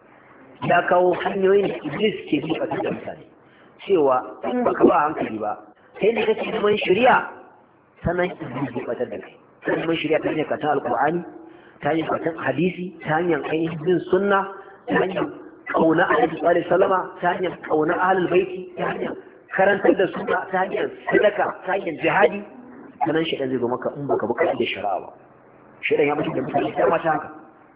ya kawo hanyoyin da Iblis ke bi a cikin mutane cewa in baka ba hankali ba sai da kake neman shari'a sanan Iblis zai batar da kai sai neman shari'a ta hanyar karatun Al-Qur'ani ta hanyar karatun hadisi ta hanyar ainihin bin sunna ta hanyar kauna Annabi sallallahu alaihi wasallama ta hanyar kauna ahlul baiti ta hanyar karantar da sunna ta hanyar sadaka ta hanyar jihadi sanan shaitan zai zo maka in baka buƙaci da shari'a ba shaitan ya mutu da mutane sai mata haka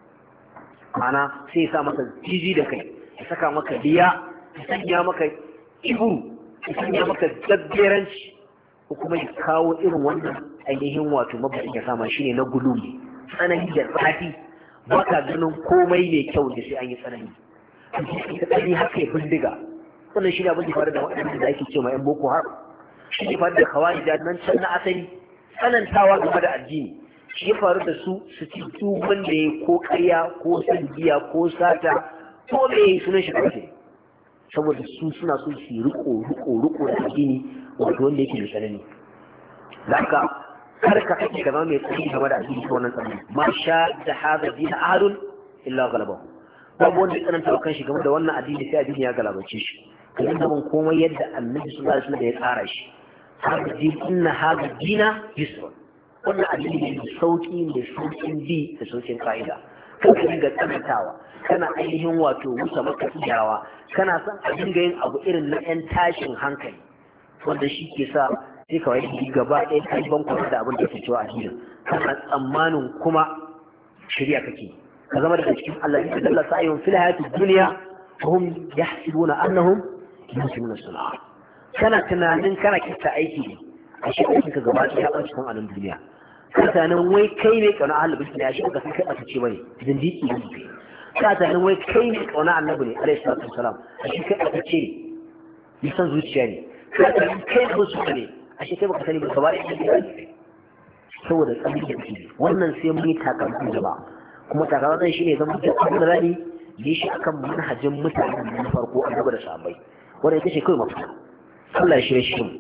ma'ana sai ya sa maka jiji da kai ya saka maka riya ya sanya maka kiburu ya sanya maka dabberanci ko kuma ya kawo irin wannan ainihin wato mabuɗin ya sama shine na gulumi tsanani da zafi ba ka ganin komai mai kyau da sai an yi tsanani ka tsani haka ya bindiga wannan shi ne abin da faru da waɗanda da ake cewa yan boko haram shi ne faru da kawai da nan can na asali tsanantawa game da addini shi ya faru da su ci tuban da ya ko karya ko san giya ko sata ko me ya yi sunan shi kawai saboda su suna so su yi riko da addini wato wanda yake da tsanani da haka kar ka kake ka zama mai tsari game da addini ko wannan tsanani ma sha da hada dina ahadun illa galabahu babu wanda ya tsananta kan shi game da wannan addini sai addini ya galabace shi ka yi zaman komai yadda annabi sallallahu alaihi wasallam ya tsara shi haka din inna hada dina yusra wannan addini ne sauki ne saukin bi da saukin ka'ida kan ka dinga tsanantawa kana ainihin wato wuce maka iyawa kana son a dinga yin abu irin na yan tashin hankali wanda shi ke sa sai kawai gaba ɗaya kai bankon da abin da ke cewa addinin kana tsammanin kuma shirya kake ka zama daga cikin Allah ya dalla sa'ayun fil hayatid dunya hum yahsibuna annahum yusimuna sun'a kana tunanin kana kitta aiki ne a shi aikin ka gaba ɗaya a cikin anan duniya kana tunanin wai kai ne kauna ahlul bait ne a shi ka kai aka ce bane zindiki ne kana tunanin wai kai ne kauna annabi ne alaihi salatu wasalam a shi kai aka ce ne san zuciya ne kana tunanin kai ne su ne a shi kai baka sani ba gaba ɗaya ne saboda tsamin da kake wannan sai mun yi takamaiman da ba kuma takamakon shi ne zama duk abin da zani yi shi akan manhajin mutanen na farko a gaba da sahabbai wanda ita ce kawai mafita Allah ya shirye shi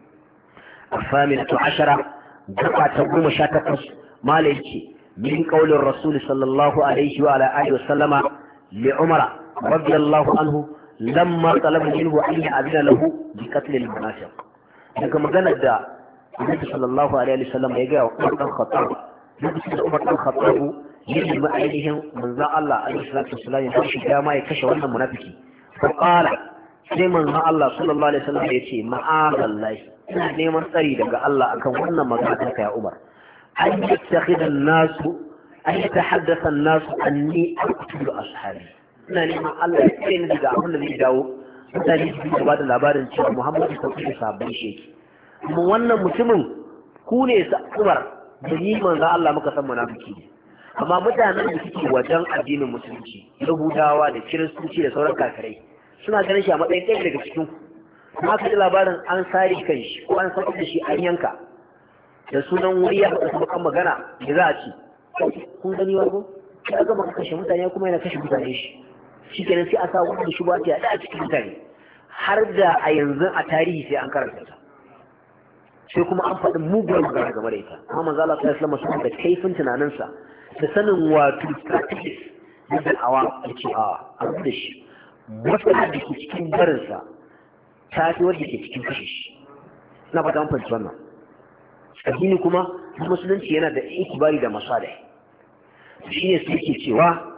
الثامنة عشرة دقة تقوم شاتقص ما ليش من قول الرسول صلى الله عليه وعلى آله وسلم لعمر رضي الله عنه لما طلب منه أن يأذن له بقتل المنافق daga maganar da Annabi sallallahu alaihi wasallam ya ga Umar dan Khattab lokacin da Umar dan Khattab ya yi ainihin manzo Allah alaihi salatu wasallam ya shi dama ya kashe wannan munafiki fa qala sai manzo Allah sallallahu alaihi wasallam ya ce ma'azallahi ina neman tsari daga Allah akan wannan magana ta ya Umar an yattakhidha an-nasu an yatahaddatha an-nasu anni aqtulu ashabi ina neman Allah ya tsare ni daga abin da zai dawo mutane su ba da labarin cewa Muhammadu ta kusa sabon sheki kuma wannan mutumin ku ne sa Umar da ni manzo Allah muka san munafiki ne amma mutanen da suke wajen addinin musulunci Yahudawa da Kiristoci da sauran kafirai suna ganin shi a matsayin ɗaya daga cikin ku kuma ka ji labarin an sare kan shi ko an saki da shi an yanka da sunan wuri ya faɗa kan magana da za a ci kun gani wani ya gama kashe mutane kuma yana kashe mutane shi kenan sai a sa wani shi ba ta a cikin mutane har da a yanzu a tarihi sai an karanta ta sai kuma an faɗi mugun magana game da ita amma manzo Allah sallallahu alaihi wasallam da kaifin tunaninsa da sanin wato strategies da da'awa yace a rubu da shi wata da ke cikin barinsa ta fi wadda ke cikin kashe shi na fata an fahimci wannan addini kuma musulunci yana da ikibari da masalih shi ne su yake cewa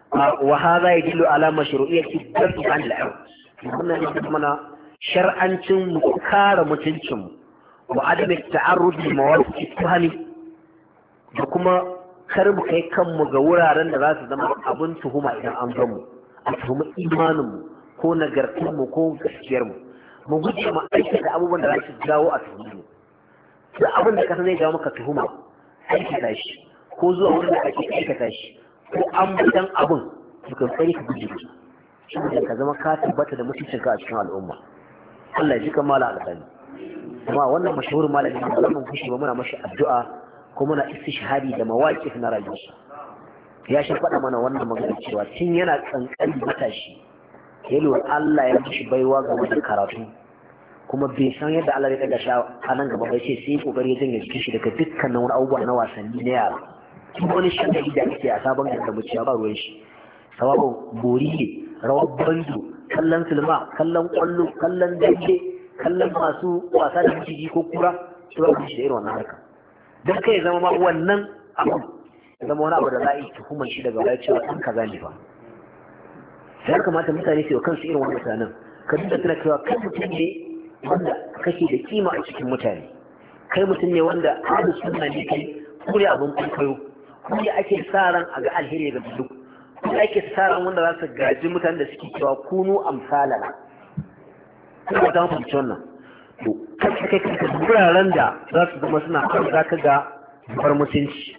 wa hadha yadullu ala mashru'iyyati dafi an al-'ird wannan ne mana shar'ancin mu kare mutuncin mu wa adam at-ta'arrud li mawaqif tuhani da kuma kar mu kai kanmu ga wuraren da za su zama abin tuhuma idan an gamu a tuhumi imaninmu ko nagartarmu ko gaskiyarmu mu guje ma aikata abubuwan da za su jawo a tuhumi mu da abin da kasa zai jawo maka tuhuma aikata shi ko zuwa wurin da ake aikata shi ko an budan abin su kan tsari ka guje su saboda ka zama ka tabbata da mutuncinka a cikin al'umma Allah ya ji kamala alƙali kuma wannan mashahurin malami ba mun fushi ba muna mashi addu'a ko muna istishhadi da mawaƙif na rayuwarsa ya shi faɗa mana wannan magana cewa tun yana kankani matashi ya lura Allah ya mishi baiwa ga wani karatu kuma bai san yadda Allah ya daga sha a nan gaba bai ce sai kokari ya janye jikin shi daga dukkanin wani abubuwa na wasanni na yara kuma wani shagali da ake a sabon gari da muciya ba ruwan shi sawabin bori ne rawar bando kallon silma kallon kwallo kallon dambe kallon masu wasa da maciji ko kura su ba shi da irin wannan harka don kai zama ma wannan abu zama wani abu da za a yi tuhumar shi daga baya cewa ɗan kaza ne ba sai ya kamata mutane su yi kansu irin wannan mutanen ka duka tana cewa kai mutum ne wanda kake da kima a cikin mutane kai mutum ne wanda abu sunna ne kai kure abin kwaikwayo kuma ake sa ran a ga alheri ga duk kuma ake sa ran wanda za su gaji mutanen da suke cewa kunu amsalana kuma ta fahimci wannan to kai wuraren da za su zama suna kan za ka ga zubar mutunci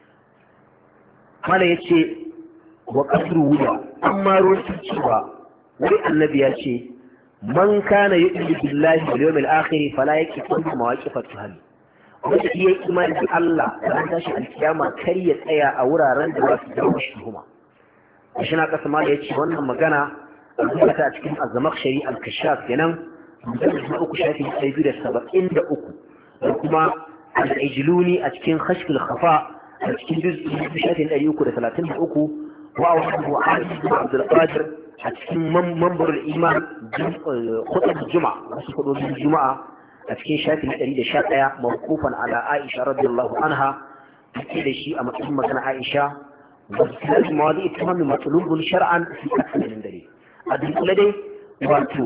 mana ya ce wa ƙasar wuya amma ruwan cewa wani annabi ya ce man kana yu'minu billahi wal yawmil akhir fala yaqifu mawaqifat tuhani wanda iya imani da Allah ran tashi alkiyama kar ya tsaya a wuraren da za su jawo shi tuhuma shi na kasa ma da yace wannan magana a ta cikin az-zamakhshari al-kashaf kenan na uku shafi 273 da kuma al-ijluni a cikin khashful khafa a cikin juz'i shafi 333 wa awhadu hadith Abdul Qadir a cikin mambarul iman khutbah juma'a wasu khutbah juma'a a cikin shafi 111 mawqufan ala Aisha radiyallahu anha take da shi a matsayin magana Aisha wa sallallahu mawadi ittimam matlubun shar'an fi akthar min dalil a dukkan dai wato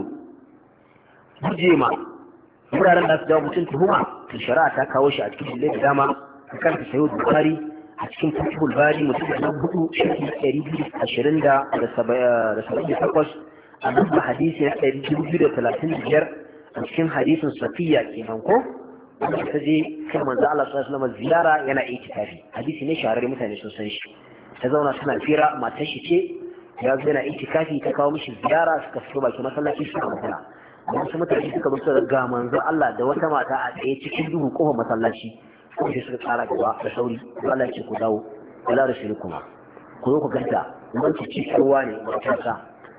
gujema wuraren da su jawo mutum tuhuma to shari'a ta kawo shi a cikin dalilai da dama kan ta sayo Bukhari a cikin Fathul Bari mutum da 428 a nan hadisi na 235 a cikin hadisin Safiya kenan ko wanda ta je kan manzo Allah sallallahu alaihi wasallam ziyara yana itikafi hadisi ne shahararre mutane sun san shi ta zauna suna fira matar shi ce ya zo yana itikafi ta kawo mishi ziyara suka fito baki masallaci suka magana wasu mutane suka zo su ga manzo Allah da wata mata a tsaye cikin duhu kofar masallaci ko sai suka tsara gaba da sauri Allah ce ku dawo wala rasulukum ku zo ku ganta wanci ci ruwa ne matarsa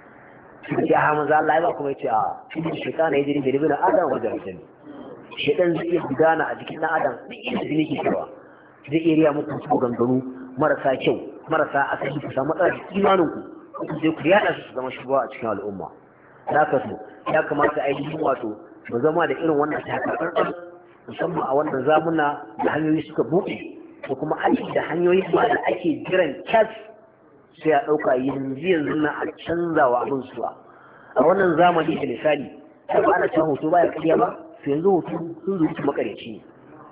suka ce ha manzo Allah ba kuma yace a cikin shaytan ya jiri da bin adam wajen mutum shaytan zai iya gudana a jikin dan adam duk inda jini ke cewa zai iya riya muku su ganganu marasa kyau marasa asali ku samu matsala da imanin ku sai ku yada su zama shugaba a cikin al'umma haka so ya kamata a yi wato mu zama da irin wannan takatsantsan musamman a wannan zamuna da hanyoyi suka buɗe ko kuma aiki da hanyoyi ma da ake jiran cas sai a ɗauka yanzu na a canzawa abin suwa a wannan zamani da misali ta ba ana cewa hoto baya kariya ba to yanzu hoto sun zuci makareci ne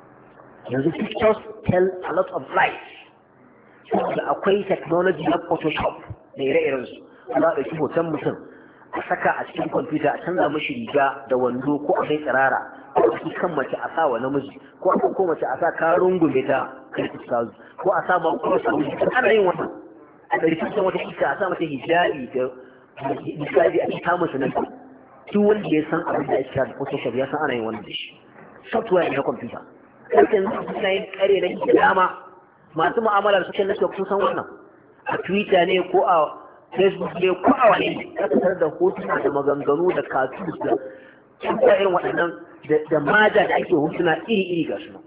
yanzu pictures tell a lot of lies saboda akwai technology na photoshop da ire-iren su za a ɗauki hoton mutum a saka a cikin kwamfuta a canza mashi riga da wando ko a kai tsirara ko a kan mace a sa wa namiji ko a ko mace a sa karun gume ta kai kusa ko a sa ma cross ana yin wannan a ɗari cikin wata isa a sa mata hijabi da hijabi a cikin musu nan duk wanda ya san abin da ake da photoshop ya san ana yin wannan da shi software ne na kwamfuta kan yanzu suna yin kare da dama masu mu'amala da social network sun san wannan a twitter ne ko a facebook ne ko a wani ka tattara da hotuna da maganganu da cartoons da kuma irin waɗannan da maja da ake hotuna iri-iri ga su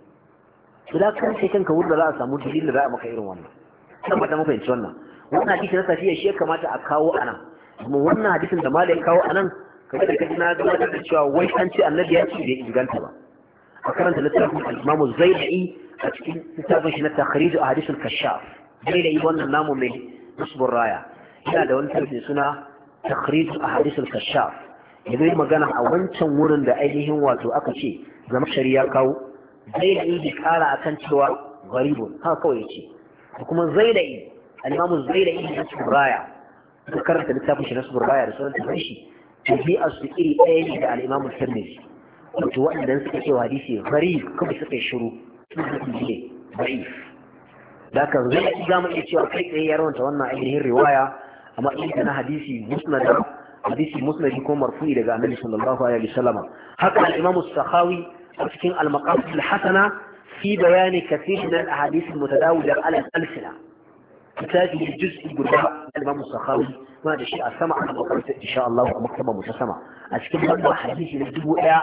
to da kan sai kanka wurin da za a samu dalilin da za a maka irin wannan saboda mu fahimci wannan hadisi na Safiya shi ya kamata a kawo a nan kuma wannan hadisin da malai kawo a nan kamar da kaji na gabatar da cewa wai an ce annabi ya ce bai inganta ba a karanta littafin al-Imam Zaidi a cikin littafin shi na takhrij ahadith al-kashaf Zaidi wannan namu mai musbur raya yana da wani tarbi suna takhrij ahadith al-kashaf yayin magana a wancan wurin da ainihin wato aka ce zama shari'a kawo zaidai bi kara akan cewa gharibun haka kawai yace kuma zaidai al-imam zaidai ne suraya da karanta littafin shi na suraya da sunan tafishi tabi'a su iri ɗaya ne da al-imam tirmidhi wato waɗanda suka ce hadisi gharib kawai suka yi shiru su ne da'if da kan zai za mu iya cewa kai tsaye ya rawanta wannan ainihin riwaya amma in na hadisi musnadi ko marfu'i daga annabi sallallahu alaihi wasallam haka al-imam as-sakhawi a cikin al-maqasid al-hasana fi bayani kathir min al-ahadith al-mutadawila ala al-alsina kitabi juz'i guda al-imam as-sakhawi ma da shi a sama a makaranta insha Allah a maktaba mu ta sama a cikin wannan hadisi na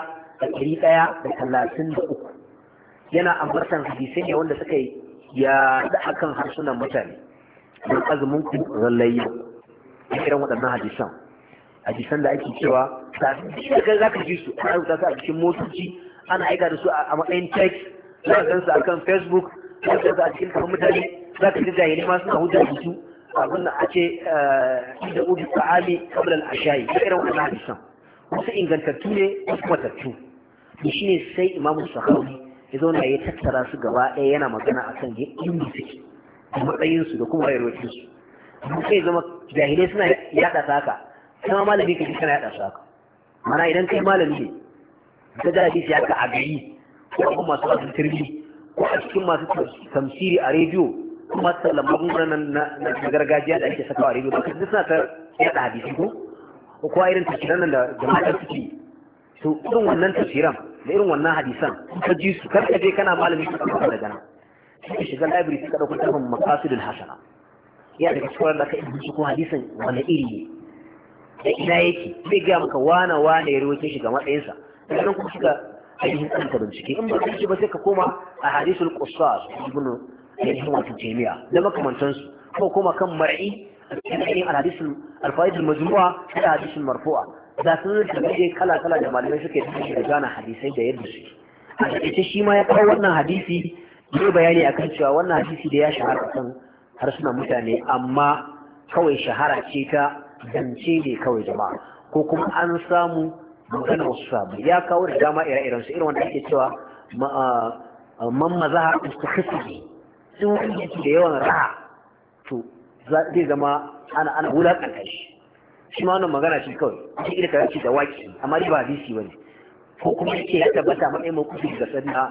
1133 yana ambatan hadisai ne wanda suka yi ya da akan harsunan mutane don azumin ku zallayya irin waɗannan hadisan da ake cewa kai za ka ji su ana rubuta su a cikin motoci ana aika da su a matsayin text za ka gansu akan facebook za ka gansu a cikin kafin mutane za ka ji jahilai ma suna hujjar da su abin da a ce da ubi sa'ali kablan ashayi irin waɗannan hadisan wasu ingantattu ne wasu matattu to shine sai imamu sahawi ya zauna ya tattara su gaba ɗaya yana magana akan inda suke da matsayinsu da kuma rayuwarsu sai zama jahilai suna yaɗa ta haka kuma malami ka ji kana yaɗa ta haka mana idan kai malami ne ka da hadisi haka a gari ko kuma masu wasu turbi ko a cikin masu tamsiri a rediyo kuma sallan magungunan na gargajiya da ake sakawa a rediyo da duk suna ta yaɗa hadisi ko ko irin tafsiran nan da jama'a suke to irin wannan tafsiran da irin wannan hadisan ka ji su kar ka je kana malami ka dauka daga nan sai ka shiga library ka dauka tafsirin maqasidul hasana ya daga cikin da ka yi ko hadisin wani iri ne da ina yake zai ga maka wane ya rawaito shi ga matsayinsa daga nan kuma shiga ainihin kanta bincike in ba kai ba sai ka koma a hadisul qussas ibn ainihin wato jami'a da makamantansu ko kuma kan mar'i a cikin ainihin al-hadisul al-faid al-majmu'a da hadisul marfu'a da sun tafi kala-kala da malamai suke da gane hadisai da yadda suke a ita shi ma ya kawo wannan hadisi ne bayani akan cewa wannan hadisi da ya shahara kan harsunan mutane amma kawai shahara ce ta zance ne kawai jama'a ko kuma an samu magana wasu sabu ya kawo da dama ire-iren su irin wanda ake cewa man mazaha istikhisi sun wani da yawan raha to zai zama ana wulaƙanta shi ma wannan magana ce kawai shi ita ka ce da waki amma ba hadisi bane ko kuma yake ya tabbata matsayin makufi daga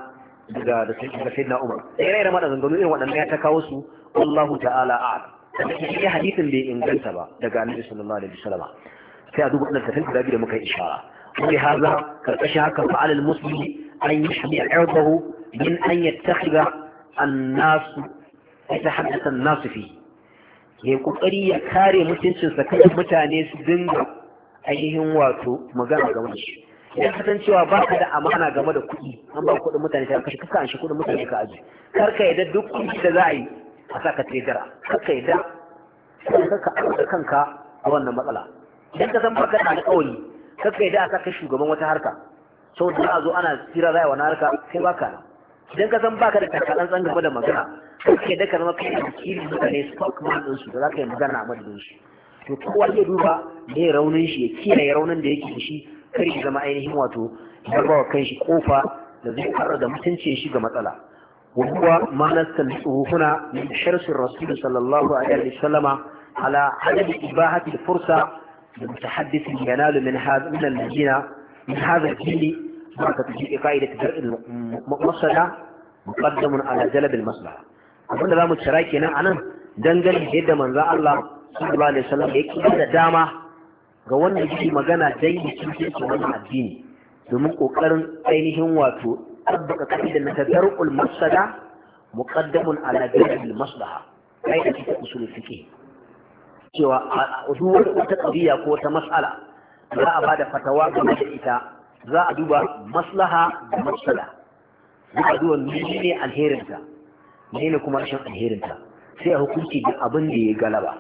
sayyidina Umar sai rai rama da zangano irin waɗannan ya ta kawo su wallahu ta'ala a'lam sai hadisin bai inganta ba daga Annabi sallallahu alaihi wasallam sai a duba wannan tafsir da da muka ishara wani haza karkashin haka fa'al al-muslimi an yahmi irdahu min an yattakhidha an-nas yatahaddatha an-nas fihi ya kokari ya kare mutuncinsa kan mutane su dinga ainihin wato magana game da shi idan ka san cewa ba ka da amana game da kuɗi an ba kuɗin mutane ta kashe kaka an shi kuɗin mutane ka aji kar ka yadda duk kuɗi da za a yi a sa ka tredara kar ka yadda sai ka aika kanka a wannan matsala idan ka san baka da alƙawari kar ka yadda a sa ka shugaban wata harka sau da a zo ana tsira za a yi wani harka kai baka nan idan ka san baka da takalan tsan game da magana kake da kalmar kai wakilin mutane spokesman din su da za ka yi magana a madadin su to kowa zai duba me raunin shi ya kiyaye raunin da yake da shi kar ya zama ainihin wato ya ba wa kanshi kofa da zai karar da mutuncin shi ga matsala wa huwa ma nastansuhu huna min hirsir rasul sallallahu alaihi wasallama ala adab ibahati al-fursa للمتحدث ينال من هذا من الذين من هذا الجيل بركة قاعدة درء المصلحة مقدم على جلب المصلحة abin da za mu cira kenan a nan dangane da yadda manzo Allah sallallahu alaihi wasallam yake da dama ga wannan yake magana dai da cikin wannan addini domin kokarin ainihin wato tabbaka kaida na tadarrul mafsada muqaddamun ala jalbil maslaha kai da cikin usul fiqh cewa duk wata qadiya ko wata mas'ala za a bada fatawa game da ita za a duba maslaha da mafsada za a duba menene alherinta ne kuma rashin alherinta sai a hukunci da abin da ya galaba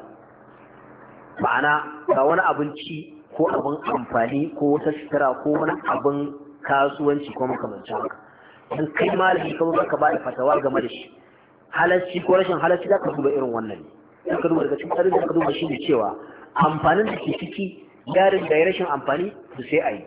ma'ana ga wani abinci ko abin amfani ko wata sutura ko wani abin kasuwanci ko makamancin haka in kai malami ka zo ka ba da fatawa game da shi halarci ko rashin halarci za ka duba irin wannan ne ka duba daga cikin tsarin da ka duba shi ne cewa amfanin da ke ciki yarin da ya rashin amfani su sai a yi.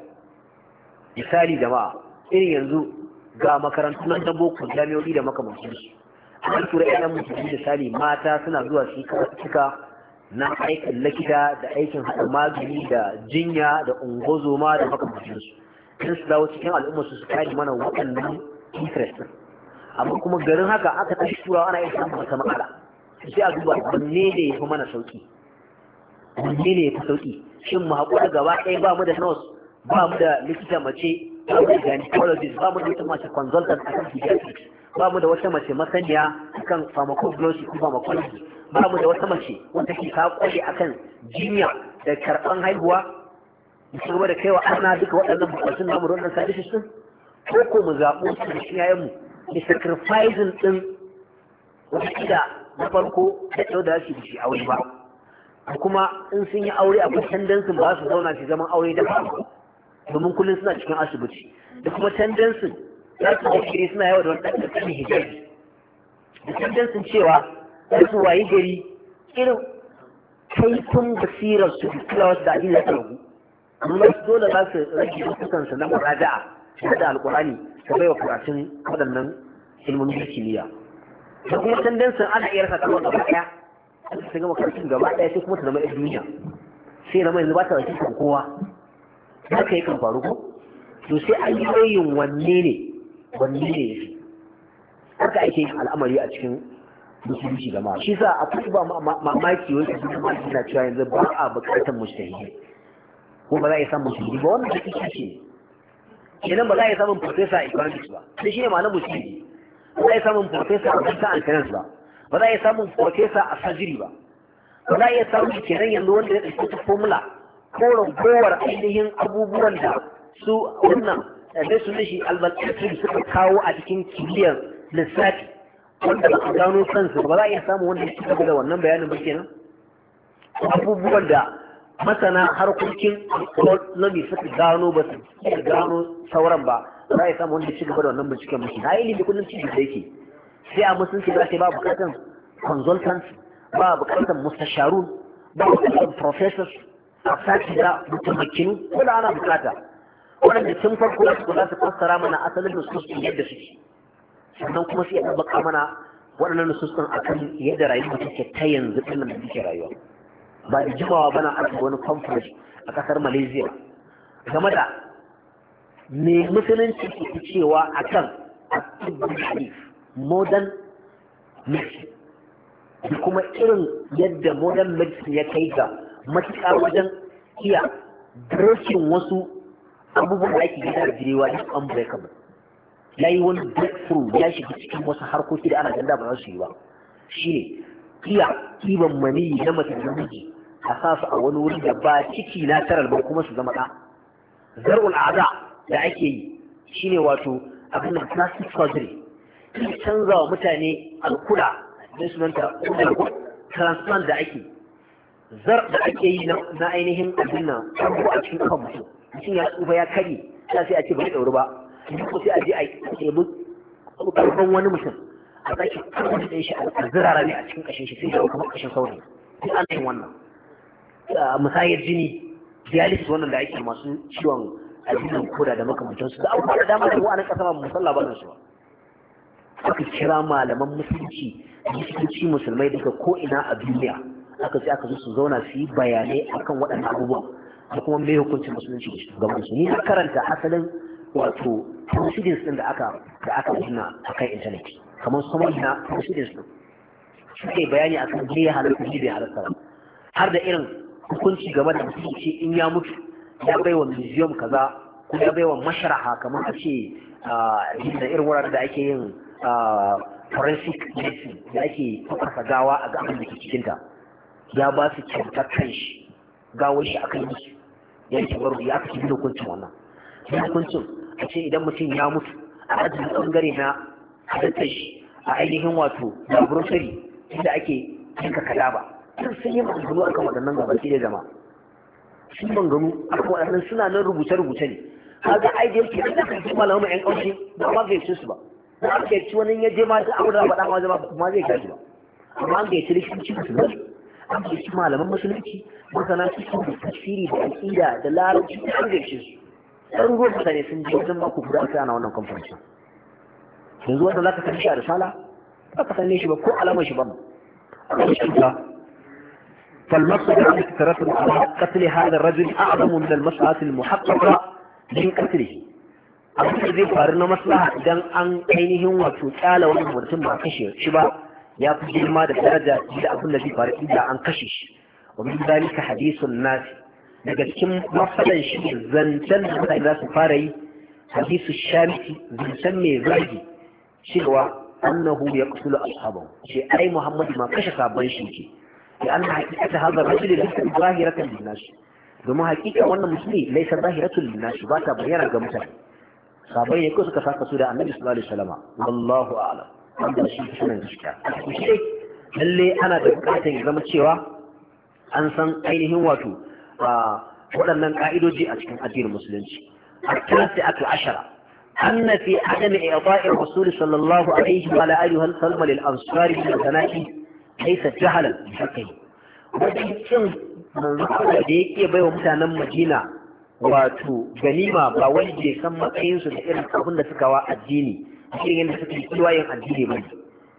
Misali jama'a irin yanzu ga makarantun nan da boko jami'o'i da makamantansu an tura ƴan musulmi misali mata suna zuwa su karatuka na aikin likita da aikin haɗa magani da jinya da ungozoma da makamantansu sun su dawo cikin al'umma su kare mana waɗannan interest amma kuma garin haka aka tashi turawa ana iya samun wata matsala sai a duba wanne ne ya fi mana sauki wanne ne ya fi sauki shin mu haƙura gaba ɗaya ba mu da nurse ba mu da likita mace ba mu da gynecologist ba mu da wata mace consultant a kan pediatrics ba mu da wata mace masaniya akan pharmacology ko pharmacology ba mu da wata mace wanda ke ta kware akan jinya da karɓan haihuwa mu ci gaba da kaiwa ana duka waɗannan bukatun namu da wannan services din ko mu zaɓo su da shi yayin mu da sacrificing din wata kida na farko da ɗau da shi da shi aure ba kuma in sun yi aure akwai tendensin ba su zauna su zaman aure da ba domin kullum suna cikin asibiti da kuma tendensin za su da shiri suna yawa da wani ɗan ƙarƙashin hijabi da tendensin cewa za su wayi gari irin kaifin basirar su da kulawa da addini ta ragu amma dole za su rage dukkansu na muraja'a da alƙur'ani ta bai wa karatun waɗannan ilmin kimiyya da kuma tendensin ana iya rasa kamar gaba ɗaya ta gama karatun gaba ɗaya sai kuma ta zama duniya sai zama yanzu ba ta wakiltar kowa za ka yi kan faru ko to sai an yi yin wanne ne ya fi haka ake yin al'amari a cikin musulunci gama shi sa akwai ba mamaki wai su kuma na cewa yanzu ba a bukatar mujtahidi ko ba za a yi samun mujtahidi ba wannan take ce kenan ba za a yi samun professor economics ba sai shi ne ma'anar mujtahidi ba za a yi samun professor a banka and finance ba ba za a iya samun profesa a sajiri ba ba za a iya samun kenan yanzu wanda ya ɗauki ta formula ko ragowar ainihin abubuwan da su wannan da su shi albalƙasir suka kawo a cikin kimiyyar lissafi wanda ba a gano kansu ba za a iya samun wanda ya ci gaba da wannan bayanin ba kenan abubuwan da masana harkokin economy suka gano ba su iya gano sauran ba za a iya samun wanda ya ci gaba da wannan binciken ba na ilimi kullum ci da yake sai a musulunci za ta ba bukatar consultants ba bukatar mustasharun ba bukatar professors a sati da mutamakinu ko da ana bukata waɗanda tun farko da su za su fassara mana asalin nususun yadda suke sannan kuma sai a baka mana waɗannan nususun a kan yadda rayuwa take ta yanzu ɗin da muke rayuwa ba da jimawa bana aka wani conference a ƙasar Malaysia game da me musulunci ke cewa akan asibbin hadith modern medicine da kuma irin yadda modern medicine ya kai ga matuƙa wajen iya breaking wasu abubuwan da ake gida da jirewa is unbreakable ya yi wani breakthrough ya shiga cikin wasu harkoki da ana ganda ba za su yi ba shi ne iya ɗiban maniyi na mace da miji a sa su a wani wuri da ba ciki na tarar ba kuma su zama ɗa zar'ul aza da ake yi shine wato abin da plastic surgery canza wa mutane alkula da sunanta transplant da ake zar da ake yi na ainihin abin nan ko a cikin kan mutum ya tsufa ya kare sai a ce bai ɗauri ba ko sai a je a yi ƙarfin wani mutum a sake karfin da shi a zirara ne a cikin ƙashin shi sai da kuma ƙashin saurayi sai ana yin wannan musayar jini dialysis wannan da ake masu ciwon addinin koda da makamantansu da abubuwa da dama da wa'anin ƙasa ba musalla ba su ba aka kira malaman musulunci musulunci musulmai daga ko'ina a duniya aka ce aka zo su zauna su yi bayanai akan waɗannan abubuwan da kuma mai hukuncin musulunci ga musulmi na karanta asalin wato proceedings din da aka nuna a kan internet kamar summary na proceedings din suke bayani akan me ya halatta ne bai halatta ba har da irin hukunci game da musulunci in ya mutu ya baiwa museum kaza ko ya baiwa masharaha kamar a ce da irin wuraren da ake yin forensic medicine da ake fafasa gawa a ga abin da ke cikinta ya ba su kyautar kan shi gawar shi akan yi ya yi tabaru ya aka cikin hukuncin wannan sai hukuncin a ce idan mutum ya mutu a ajin bangare na halittar shi a ainihin wato laboratory inda ake yanka kalaba sun yi maganganu akan waɗannan gabaci da jama'a sun maganganu akan waɗannan suna nan rubuce-rubuce ne kaga ideal ke da kan kuma malamu ƴan ƙaushi ba ma bai su ba da aka yi wani ya je ma ta abu da faɗa ma zai gaji ba amma an gayyaci likitanci musulmai an gayyaci malaman musulunci masana cikin tafsiri da aƙida da larabci an gayyace su ɗaruruwan mutane sun je wajen mako guda aka ana wannan conference yanzu wanda za ka san shi a risala ba ka san shi ba ko alamar shi ba mu فالمصلحة التي تترتب على قتل هذا الرجل أعظم من المصلحة المحققة من قتله. abin da zai faru na maslaha idan an ainihin wato tsala wani mutum ba kashe shi ba ya fi girma da daraja da abin da zai faru idan an kashe shi wa min dalika hadithun nas daga cikin masalan shi zancen da mutane za su fara yi hadithu shamiti zancen mai zagi cewa annahu yaqtulu ashabahu shi ai muhammadu ma kashe sabon shi ke لأن حقيقة هذا الرجل ليست ظاهرة للناس domin hakika wannan musulmi laisa zahiratul linnas ba ta bayyana ga mutane sabai ne ko suka saka su da annabi sallallahu alaihi wasallam wallahu a'lam wanda shi sunan gaskiya lalle ana da bukatar ya zama cewa an san ainihin wato waɗannan ka'idoji a cikin addinin musulunci التاسعة عشرة أن في عدم إعطاء الرسول صلى الله عليه وعلى آله وسلم للأنصار من الغنائم ليس جهلا بحقه wajen da yake bai wa mutanen Madina wato ganima ba wanda ya san matsayinsu da irin abin da suka wa addini irin yadda suka yi kiwayen addini ba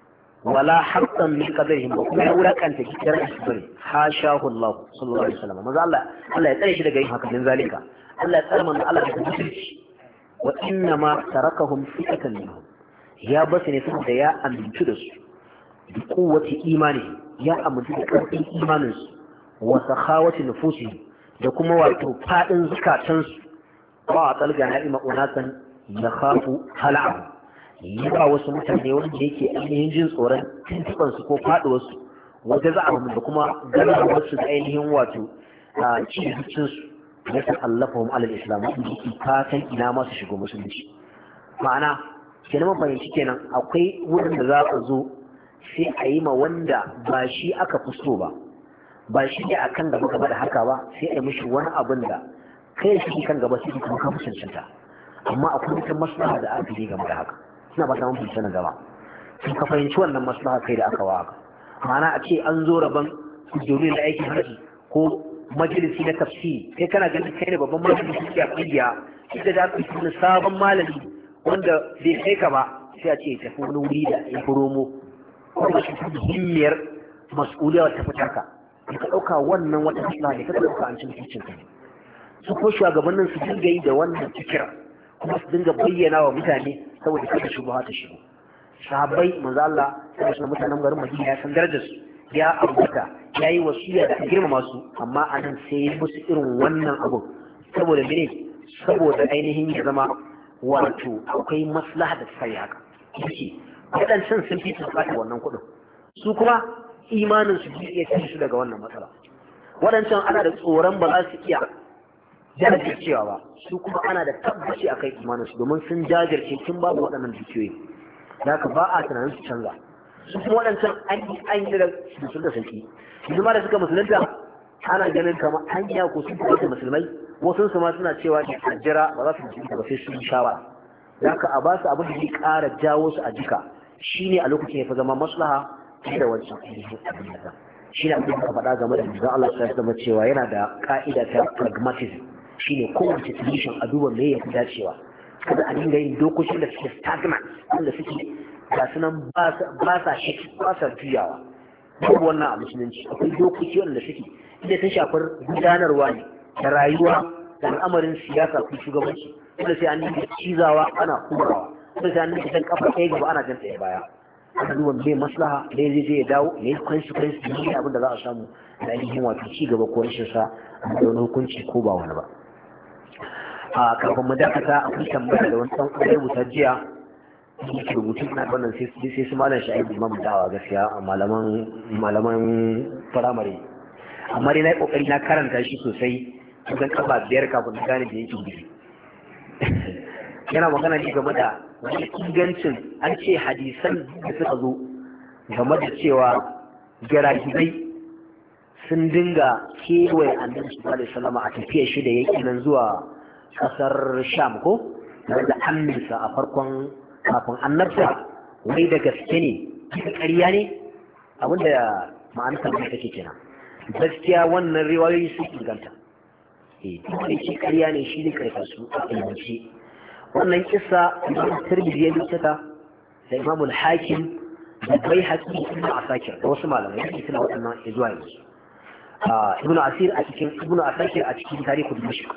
wala haqqan min qadarihim ba kuma ya wulakanta kiran su bane hashahu Allah sallallahu alaihi wasallam maza Allah ya tsare shi daga yin haka din zalika Allah ya tsare manzo Allah daga mutunci wa inna ma tarakahum fikatan minhum ya basu ne saboda ya amintu da su bi quwwati imani ya amintu da karfin imaninsu wa sakhawati nufusihim da kuma wato fadin zukatansu ba a tsalga na'ima unasan ya khafu hala'ahu yi ba wasu mutane wanda yake ainihin jin tsoron tuntubansu ko faduwarsu wanda za a da kuma ganin wasu da ainihin wato a cikinsu ya ta'allafahum alal islam wanda yake fatan ina masu shigo musulunci ma'ana kenan fahimci kenan akwai wurin da za a zo sai a yi ma wanda ba shi aka fi so ba shi ne a kan gaba gaba da haka ba sai a yi mishi wani abin da kai shi kan gaba sai kuma ka fi cancanta amma akwai wata maslaha da aka yi game da haka suna ba ta mun fi gaba sun ka fahimci wannan maslaha kai da aka wa haka ma'ana a ce an zo rabon domin da aikin haji ko majalisi na tafsiri kai kana ganin kai ne babban majalisi ke a kungiya ita da aka yi sabon malami wanda bai kai ka ba sai a ce tafi wani wuri da ya fi romo kuma shi himmiyar mas'uliyar ta fitar ka ka ɗauka wannan wata maslaha ne kada ɗauka an cin cikin ka su ko shugabannin su dinga yi da wannan fikira kuma su dinga bayyana wa mutane saboda kada shubha ta shigo sahabbai manzo Allah sai su mutanen garin Madina ya san darajar su ya ambata yayi wasiya da girmama su amma anan sai ya musu irin wannan abu saboda mene saboda ainihin ya zama wato akwai maslaha da sai haka waɗancan sun fi buƙatar wannan kuɗin su kuma imanin su iya ci su daga wannan matsala waɗancan ana da tsoron ba za su iya jajircewa ba su kuma ana da tabbaci a kai imanin su domin sun jajirce tun babu waɗannan dukiyoyi da haka ba a tunanin su canza su kuma waɗancan an yi da sun da sauki yanzu ma da suka musulunta ana ganin kamar hanya ko sun fi musulmai wasu su ma suna cewa a jira ba za su musulunta ba sai sun shawara da haka a ba su abin da zai ƙara jawo su a jika shine a lokacin ya fi zama maslaha da wancan abin da shi ne abin da faɗa game da manzon Allah sai zama cewa yana da ka'ida ta pragmatism shine kowace solution a duba me ya fi dacewa kada a dinga yin dokokin da suke stagnant wanda suke ga sunan ba sa shi ba sa juyawa babu wannan a musulunci akwai dokoki wanda suke inda ta shafar gudanarwa ne da rayuwa da al'amarin siyasa ko shugabanci wanda sai an dinga cizawa ana hurawa wanda sai an dinga jan kafa ɗaya gaba ana jan ɗaya baya ana duba mai maslaha da zai je ya dawo ne consequence ne abin da za a samu da ainihin wato ci gaba ko rashin sa da wani hukunci ko ba wani ba a kafin mu dakata akwai tambaya da wani ɗan ƙwai rubuta jiya yake rubutu na wannan sai su malam sha'ibu imam dawa gaskiya a malaman firamare amma dai na yi ƙoƙari na karanta shi sosai kusan kafa 5 kafin na gane da yake gudu yana magana ne game da wani ingancin an ce hadisan da suka zo game da cewa garagizai sun dinga kewaye annabi sallallahu alaihi wasallam a tafiya shi da yake nan zuwa kasar Sham ko da amminsa a farkon kafin annabta wai da gaske ne ƙarya ne abinda ma'anar kalmar take kenan gaskiya wannan riwayoyi sun inganta kuma ce ƙarya ne shi ne karfasu a ilmance wannan kissa Imam Tirmidhi ya lissata da Imam al-Hakim da Baihaqi ibn Asakir da wasu malamai yake suna waɗannan zuwa yanzu Ibn Asakir a cikin tarihi Dimashq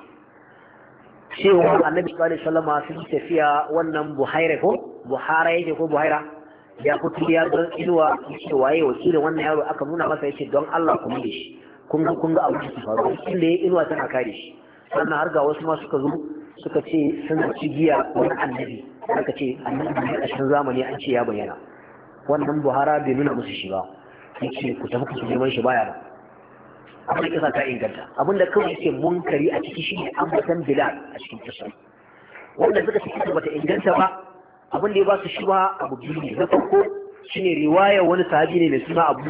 cewa Annabi sallallahu alaihi wasallam sun tafiya wannan Buhara yake ko Buhaira ya fito ya ga inuwa ce waye wakilin wannan yaro aka nuna masa yace don Allah ku mu da shi kun ga abu da faru inda ya inuwa tana kare shi sannan har ga wasu ma suka zo suka ce sun ci giya wani annabi aka ce annabi a cikin zamani an ce ya bayyana wannan Buhara bai nuna musu shi ba yace ku tafi ku neman shi baya ba abin da kisa ta inganta abin da kawai yake munkari a ciki shi ne ambatan Bilal a cikin kisa wanda suka ce kisa bata inganta ba abin da ya ba su shi ba abu biyu ne na farko shine riwaya wani sahabi ne mai suna Abu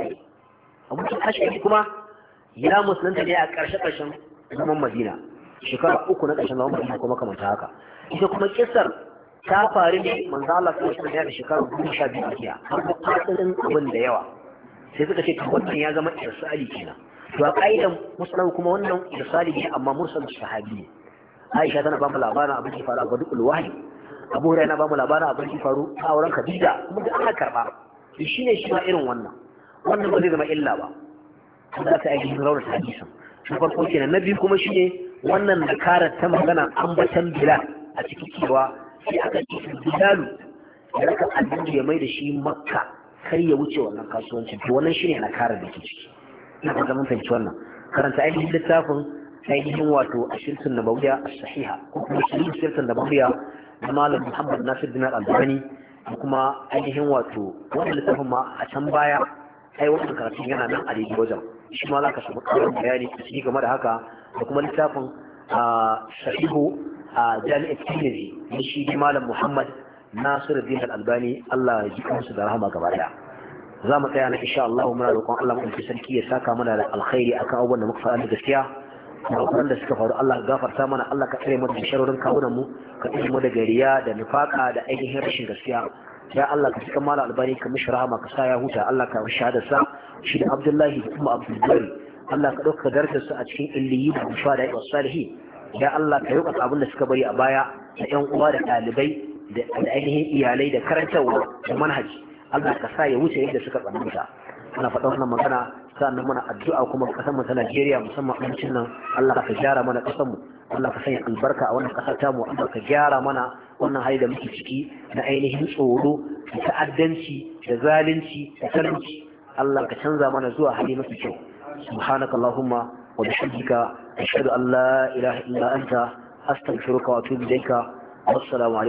Ash'ari kuma ya musulunta ne a ƙarshen zaman Madina shekara 3 na ƙarshen zaman Madina kuma kamar haka ita kuma kissar ta faru ne manzo Allah sallallahu alaihi wasallam da shekara 12 a kiya har da fasirin abin da yawa sai suka ce wannan ya zama irsali kenan to a kaidan musulmi kuma wannan irsali ne amma mursal sahabi ne Aisha tana ba mu labarin abin da faru a Badul Wahyi Abu Hurairah na ba mu labarin abin da faru a auren Khadija kuma da aka karba shi ne shi ma irin wannan ba zai zama illa ba da aka aiki rawar hadisin shi farko kenan na biyu kuma shi ne wannan da karar ta magana ambatan Bilal a cikin cewa sai aka ce Bilalu ya raka annabi ya mai da shi Makka kar ya wuce wannan kasuwancin to wannan shine na karar da ke ciki ina ga zaman fahimci wannan karanta ainihin littafin ainihin wato ashirtun nabawiyya as-sahiha ko kuma ashirtun nabawiyya na malam Muhammad Nasir bin Al-Albani da kuma ainihin wato wannan littafin ma a can baya ai wannan karatun yana nan a daidai wajen shi ma za ka samu ƙarin bayani a ciki game da haka da kuma littafin sahihu a jami'ar Tirmidhi na shi malam Muhammad Nasir bin Al-Albani Allah ya ji kansu da rahama gaba daya za mu tsaya na insha Allah muna roƙon Allah mu sarki ya saka mana da alkhairi akan abubuwan da muka faɗa gaskiya da suka faru Allah gafarta mana Allah ka tsare mu da sharorin kawunan mu ka tsare mu da gariya da nifaka da ainihin rashin gaskiya ya Allah ka cika mala albani ka mishi rahama ka sa ya huta Allah ka shahada sa shi da Abdullahi da kuma Abdul Allah ka dauka darajar su a cikin illiyi da shahada da salihi ya Allah ka yuka abin da suka bari a baya da ƴan uwa da ɗalibai da ainihin iyalai da karantarwa da manhaji Allah ka sa ya wuce yadda suka tsananta ana faɗa wannan magana sannan mana addu'a kuma kasar mu ta Najeriya musamman ɗancin nan Allah ka gyara mana kasar mu Allah ka sanya albarka a wannan kasar tamu Allah ka gyara mana wannan hali da muke ciki na ainihin tsoro da ta'addanci da zalunci da talauci Allah ka canza mana zuwa hali mafi kyau subhanaka allahumma wa bihamdika ashhadu an la ilaha illa anta astaghfiruka wa atubu ilayka wassalamu alaikum